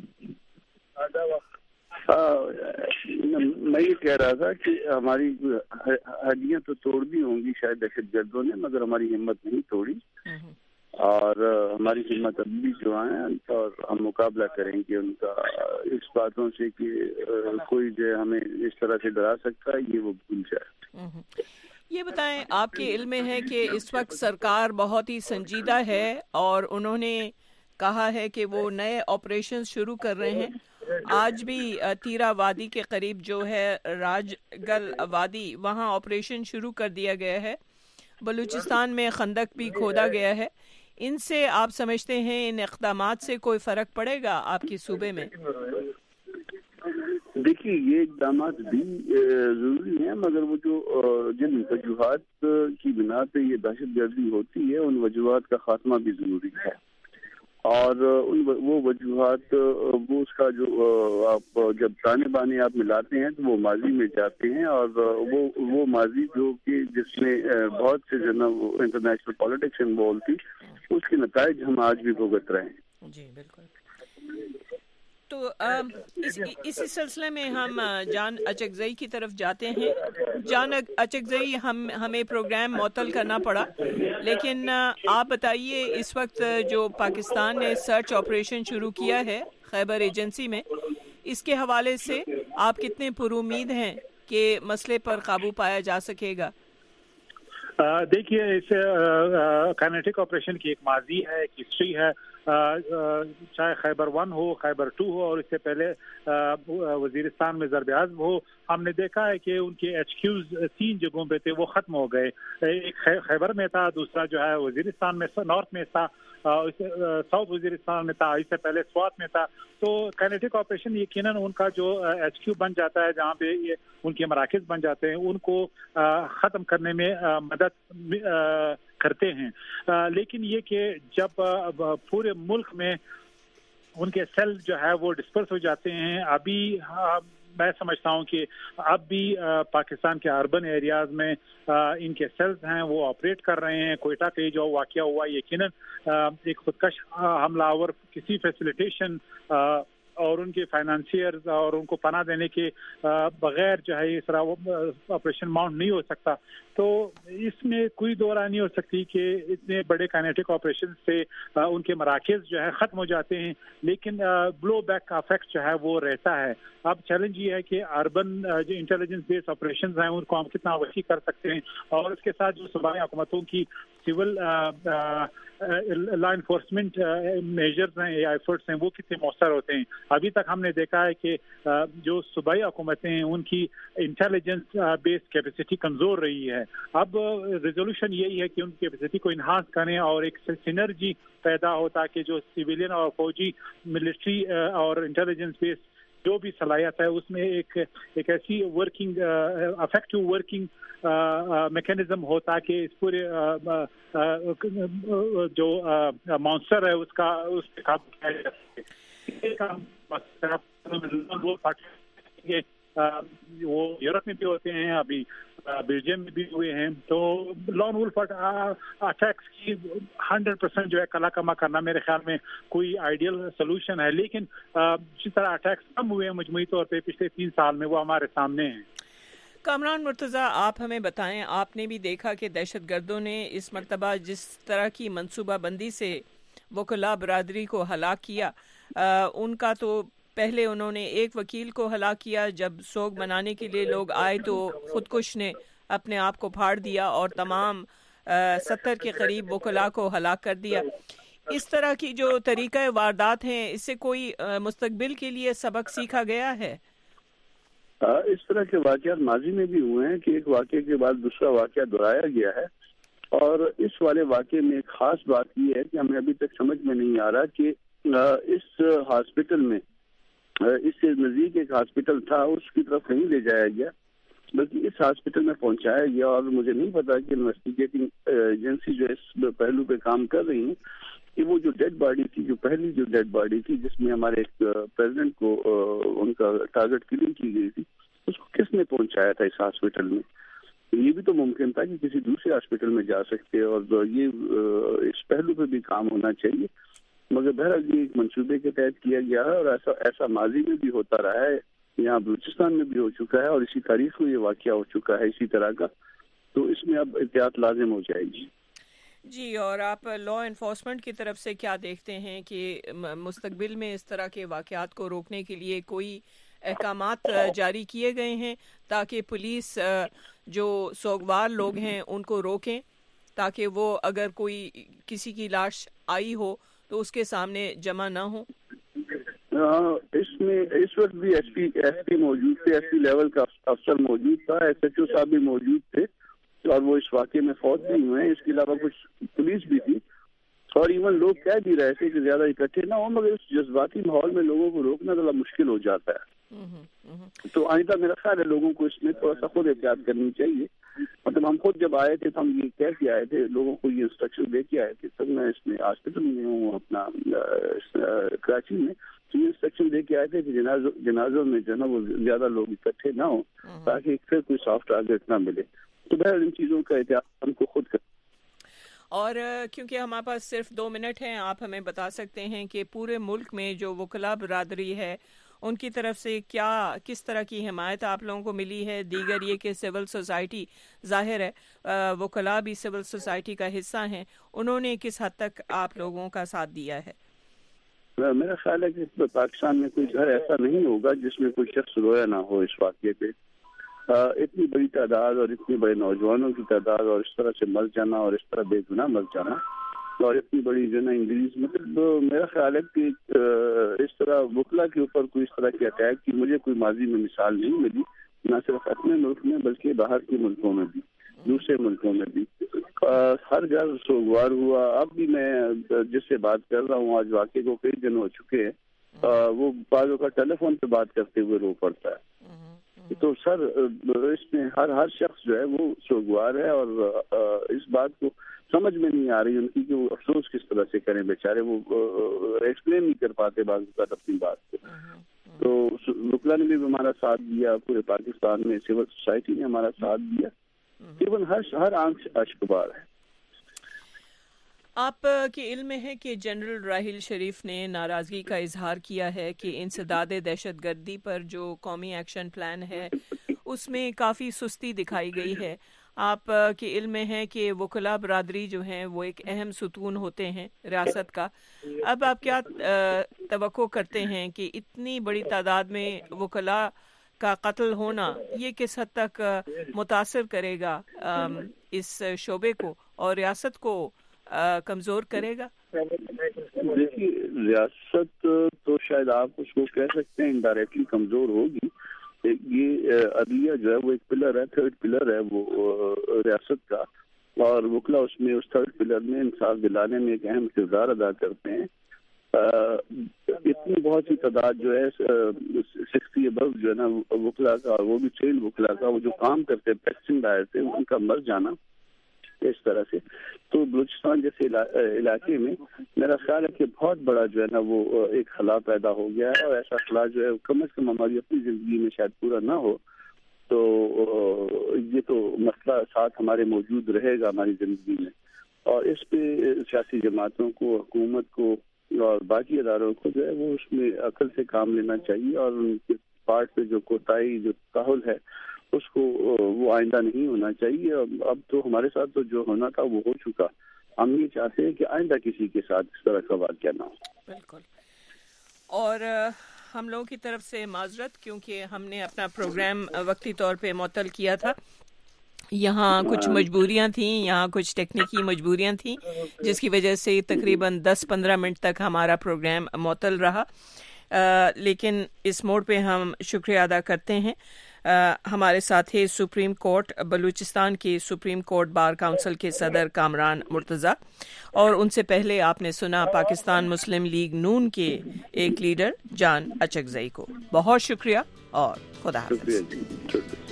मैं ये कह रहा था कि हमारी हड्डियां तो तोड़ दी होंगी शायद दहशतगर्दों ने, मगर हमारी हिम्मत नहीं तोड़ी और हमारी हिम्मत अभी भी जो है और हम मुकाबला करेंगे उनका इस बातों से कि कोई जो हमें इस तरह से डरा सकता है ये वो भूल जाए। ये बताएं, आपके इल्म में है कि इस वक्त सरकार बहुत ही संजीदा है और उन्होंने कहा है कि वो नए ऑपरेशन शुरू कर रहे हैं। आज भी तीरा वादी के करीब जो है राजगल वादी, वहाँ ऑपरेशन शुरू कर दिया गया है। बलूचिस्तान में खंदक भी खोदा गया है। इनसे आप समझते हैं इन इक़दामात से कोई फ़र्क पड़ेगा आपके सूबे में? देखिए, ये इक़दामात भी ज़रूरी हैं, मगर वो जो जिन वजूहात की बिना पे ये दहशतगर्दी होती है उन वजूहात का खात्मा भी ज़रूरी है और वो वजूहात वो उसका जो आप जब ताने बाने आप मिलाते हैं तो वो माजी में जाते हैं और वो माजी जो कि जिसमें बहुत से जो ना इंटरनेशनल पॉलिटिक्स इन्वॉल्व थी उसके नताइज हम आज भी भुगत रहे हैं। जी बिल्कुल। तो इसी सिलसिले में हम जान अचकजई की तरफ जाते हैं। जान अचकजई, हमें प्रोग्राम मुअत्तल करना पड़ा, लेकिन आप बताइए इस वक्त जो पाकिस्तान ने सर्च ऑपरेशन शुरू किया है खैबर एजेंसी में, इसके हवाले से आप कितने पुरुमीद हैं कि मसले पर काबू पाया जा सकेगा? देखिए, इस काइनेटिक ऑपरेशन की एक माजी है, एक हिस्ट्री है। चाहे खैबर 1 हो, खैबर 2 हो और इससे पहले वजीरिस्तान में ज़रब-ए-आज़म हो, हमने देखा है कि उनके HQs 3 जगहों पे थे, वो ख़त्म हो गए। एक खैबर में था, दूसरा जो है वजीरिस्तान में नॉर्थ में था, साउथ वजीरिस्तान में था, इससे पहले स्वात में था। तो काइनेटिक ऑपरेशन यकीनन उनका जो HQ बन जाता है, जहाँ पे ये उनके मराकज़ बन जाते हैं, उनको ख़त्म करने में मदद करते हैं। लेकिन ये कि जब पूरे मुल्क में उनके सेल जो है वो डिस्पर्स हो जाते हैं, अभी मैं समझता हूँ कि अब भी पाकिस्तान के अर्बन एरियाज में इनके सेल्स हैं वो ऑपरेट कर रहे हैं। कोयटा के जो वाक़या हुआ यकीनन एक खुदकश हमलावर किसी फैसिलिटेशन اور ان کے فائنانسیئرز اور ان کو پناہ دینے کے بغیر جو ہے اس طرح آپریشن ماؤنٹ نہیں ہو سکتا. تو اس میں کوئی دو رائے نہیں ہو سکتی کہ اتنے بڑے کائنیٹک آپریشن سے ان کے مراکز جو ہے ختم ہو جاتے ہیں, لیکن بلو بیک کا افیکٹ جو ہے وہ رہتا ہے. اب چیلنج یہ ہے کہ اربن جو انٹیلیجنس بیس آپریشنز ہیں ان کو ہم کتنا وسیع کر سکتے ہیں, اور اس کے ساتھ جو صوبائی حکومتوں کی سول لا انفورسمنٹ میجرز ہیں یا ایفرٹس ہیں وہ کتنے مؤثر ہوتے ہیں. ابھی تک ہم نے دیکھا ہے کہ جو صوبائی حکومتیں ہیں ان کی انٹیلیجنس بیس کیپیسٹی کمزور رہی ہے. اب ریزولوشن یہی ہے کہ ان کی کیپیسٹی کو انہانس کریں اور ایک سینرجی پیدا ہو تاکہ جو سویلین اور فوجی ملٹری اور انٹیلیجنس بیس جو بھی صلاحیت ہے اس میں ایک ایسی ورکنگ افیکٹو ورکنگ میکینزم ہو تاکہ اس پورے جو مانسٹر ہے اس پہ قابو کیا جا سکے. وہ یورپ میں بھی ہوتے ہیں, ابھی بیلجیم میں بھی ہوئے ہیں. تو لون وولف اٹیکس کی 100% جو ہے کلا کما کرنا میرے خیال میں کوئی آئیڈیل سولوشن ہے, لیکن جس طرح اٹیکس کم ہوئے ہیں مجموعی طور پہ پچھلے 3 سال میں وہ ہمارے سامنے ہیں. کامران مرتضیٰ, آپ ہمیں بتائیں, آپ نے بھی دیکھا کہ دہشت گردوں نے اس مرتبہ جس طرح کی منصوبہ بندی سے وکلاء برادری کو ہلاک کیا, ان کا تو پہلے انہوں نے ایک وکیل کو ہلاک کیا, جب سوگ منانے کے لیے لوگ آئے تو خودکش نے اپنے آپ کو پھاڑ دیا اور تمام 70 کے قریب وکلاء کو ہلاک کر دیا. اس طرح کی جو طریقہ واردات ہیں اس سے کوئی مستقبل کے لیے سبق سیکھا گیا ہے؟ اس طرح کے واقعات ماضی میں بھی ہوئے ہیں کہ ایک واقعے کے بعد دوسرا واقعہ دہرایا گیا ہے, اور اس والے واقعے میں ایک خاص بات یہ ہے کہ ہمیں ابھی تک سمجھ میں نہیں آ رہا کہ اس ہاسپٹل میں اس سے نزدیک ایک ہاسپٹل تھا اس کی طرف نہیں لے جایا گیا بلکہ اس ہاسپٹل میں پہنچایا گیا. اور مجھے نہیں پتا کہ انویسٹیگیٹنگ ایجنسی جو اس پہلو پہ کام کر رہی ہیں کہ وہ جو ڈیڈ باڈی تھی, جو پہلی جو ڈیڈ باڈی تھی جس میں ہمارے ایک پریزیڈنٹ کو ان کا ٹارگٹ کلنگ کی گئی تھی, اس کو کس نے پہنچایا تھا اس ہاسپٹل میں. یہ بھی تو ممکن تھا کہ کسی دوسرے ہاسپٹل میں جا سکتے, اور یہ اس پہلو پہ بھی کام ہونا چاہیے. مگر بہرحال یہ ایک منصوبے کے تحت کیا گیا ہے, اور ایسا ماضی میں بھی ہوتا رہا ہے, یہاں بلوچستان میں بھی ہو چکا ہے, اور اسی تاریخ میں یہ واقعہ ہو چکا ہے اسی طرح کا. تو اس میں اب احتیاط لازم ہو جائے گی. جی, اور آپ لا انفورسمنٹ کی طرف سے کیا دیکھتے ہیں کہ مستقبل میں اس طرح کے واقعات کو روکنے کے لیے کوئی احکامات جاری کیے گئے ہیں تاکہ پولیس جو سوگوار لوگ ہیں ان کو روکیں, تاکہ وہ اگر کوئی کسی کی لاش آئی ہو تو اس کے سامنے جمع نہ ہو؟ اس میں اس وقت بھی ایس پی موجود تھے, ایس پی لیول کا افسر موجود تھا, SHO صاحب بھی موجود تھے, اور وہ اس واقعے میں فوت بھی ہوئے ہیں. اس کے علاوہ کچھ پولیس بھی تھی, اور ایون لوگ کہہ بھی رہے تھے کہ زیادہ اکٹھے نہ ہوں, مگر اس جذباتی ماحول میں لوگوں کو روکنا ذرا مشکل ہو جاتا ہے. تو آئندہ میرا خیال ہے لوگوں کو اس میں تھوڑا سا خود احتیاط کرنی چاہیے. مطلب ہم خود جب آئے تھے تو ہم یہ کہہ کے آئے تھے, لوگوں کو یہ انسٹرکشن دے کے آئے تھے. تب میں اس میں ہاسپٹل میں ہوں اپنا کراچی میں, تو یہ انسٹرکشن دے کے آئے تھے کہ جنازوں میں جو ہے نا وہ زیادہ لوگ اکٹھے نہ ہوں تاکہ پھر کوئی سافٹ ٹارگیٹ نہ ملے. تو بہرحال ان چیزوں کا احتیاط ہم کو خود کرنا. اور کیونکہ ہمارے پاس صرف 2 منٹ ہیں, آپ ہمیں بتا سکتے ہیں کہ پورے ملک میں جو وکلاء برادری ہے ان کی طرف سے کس طرح کی حمایت آپ لوگوں کو ملی ہے؟ دیگر یہ کہ سول سوسائٹی, ظاہر ہے وکلاء بھی سول سوسائٹی کا حصہ ہیں, انہوں نے کس حد تک آپ لوگوں کا ساتھ دیا ہے؟ میرا خیال ہے کہ پاکستان میں کوئی گھر ایسا نہیں ہوگا جس میں کوئی شخص رویا نہ ہو اس واقعے پہ. اتنی بڑی تعداد اور اتنے بڑے نوجوانوں کی تعداد, اور اس طرح سے مر جانا, اور اس طرح بے گناہ مر جانا, اور اتنی بڑی جو نا انگریز, مطلب میرا خیال ہے کہ اس طرح وکلا کے اوپر کوئی اس طرح کے اٹیک کی مجھے کوئی ماضی میں مثال نہیں ملی, نہ صرف اپنے ملک میں بلکہ باہر کے ملکوں میں بھی, دوسرے ملکوں میں بھی. ہر گھر سوگوار ہوا. اب بھی میں جس سے بات کر رہا ہوں, آج واقعے کو کئی دن ہو چکے ہیں, وہ بعضوں کا ٹیلی فون پہ بات کرتے ہوئے رو پڑتا ہے. تو سر اس میں ہر شخص جو ہے وہ سوگوار ہے, اور اس بات کو سمجھ میں نہیں آ رہی ان کی کہ وہ افسوس کس طرح سے کریں. بیچارے وہ ایکسپلین نہیں کر پاتے بعض اوقات اپنی بات کو. تو وکلا نے بھی ہمارا ساتھ دیا, پورے پاکستان میں سول سوسائٹی نے ہمارا ساتھ دیا, ایون ہر آنکھ سے اشک بار ہے. آپ کے علم میں ہے کہ جنرل راحیل شریف نے ناراضگی کا اظہار کیا ہے کہ انسداد دہشت گردی پر جو قومی ایکشن پلان ہے اس میں کافی سستی دکھائی گئی ہے. آپ کے علم میں ہے کہ وکلاء برادری جو ہیں وہ ایک اہم ستون ہوتے ہیں ریاست کا. اب آپ کیا توقع کرتے ہیں کہ اتنی بڑی تعداد میں وکلاء کا قتل ہونا یہ کس حد تک متاثر کرے گا اس شعبے کو اور ریاست کو کمزور کرے گا؟ دیکھیے ریاست تو شاید آپ اس کو کہہ سکتے ہیں انڈائریکٹلی کمزور ہوگی. یہ عدلیہ جو ہے وہ ایک پلر ہے, تھرڈ پلر ہے وہ ریاست کا, اور وکلا اس میں اس تھرڈ پلر میں انصاف دلانے میں ایک اہم کردار ادا کرتے ہیں. اتنی بہت سی تعداد جو ہے 60 ابو جو ہے نا وکلا کا, اور وہ بھی ٹرین وکلا کا, وہ جو کام کرتے پیسنگ دائر تھے ان کا مر جانا اس طرح سے, تو بلوچستان جیسے علاقے میں میرا خیال ہے کہ بہت بڑا جو ہے نا وہ ایک خلا پیدا ہو گیا ہے, اور ایسا خلا جو ہے کم از کم ہماری اپنی زندگی میں شاید پورا نہ ہو تو یہ تو مسئلہ ساتھ ہمارے موجود رہے گا ہماری زندگی میں. اور اس پہ سیاسی جماعتوں کو, حکومت کو اور باقی اداروں کو جو ہے وہ اس میں عقل سے کام لینا چاہیے, اور ان کے پارٹ پہ جو کوتاہی جو تحول ہے اس کو وہ آئندہ نہیں ہونا چاہیے. اب تو ہمارے ساتھ تو جو ہونا تھا وہ ہو چکا. ہم یہ چاہتے ہیں کہ آئندہ کسی کے ساتھ اس طرح کا واقعہ نہ ہو. بالکل. اور ہم لوگوں کی طرف سے معذرت کیونکہ ہم نے اپنا پروگرام وقتی طور پہ معطل کیا تھا. یہاں کچھ مجبوریاں تھیں, یہاں کچھ ٹیکنیکی مجبوریاں تھیں جس کی وجہ سے تقریباً 10-15 منٹ تک ہمارا پروگرام معطل رہا. لیکن اس موڑ پہ ہم شکریہ ادا کرتے ہیں ہمارے ساتھی سپریم کورٹ بلوچستان کے سپریم کورٹ بار کونسل کے صدر کامران مرتضیٰ, اور ان سے پہلے آپ نے سنا پاکستان مسلم لیگ نون کے ایک لیڈر جان اچکزئی کو. بہت شکریہ اور خدا حافظ.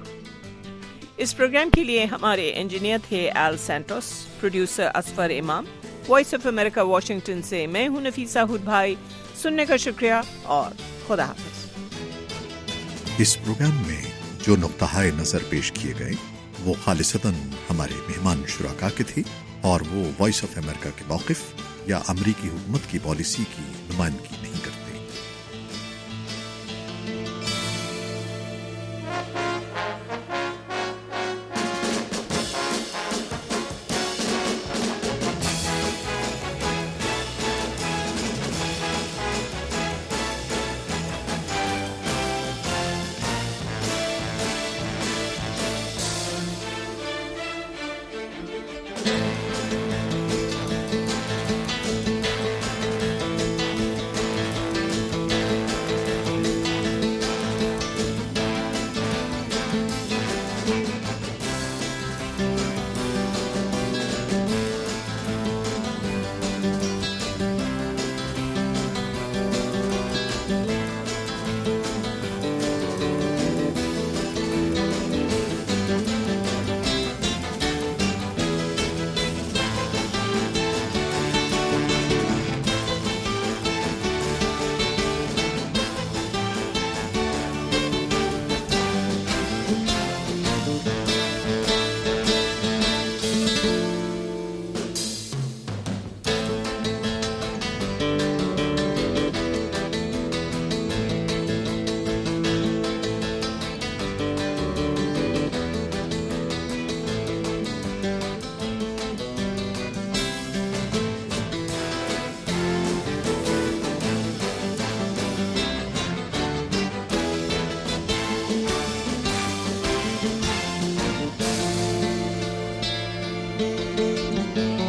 اس پروگرام کے لیے ہمارے انجینئر تھے ایل سینٹوس, پروڈیوسر اسفر امام. وائس آف امریکہ واشنگٹن سے میں ہوں نفیسہ ہود بھائی. سننے کا شکریہ اور خدا حافظ. اس پروگرام میں جو نقطہ نظر پیش کیے گئے وہ خالصتاً ہمارے مہمان شرکا کے تھے, اور وہ وائس آف امریکہ کے موقف یا امریکی حکومت کی پالیسی کی نمائندگی نہیں کرتے. Thank you.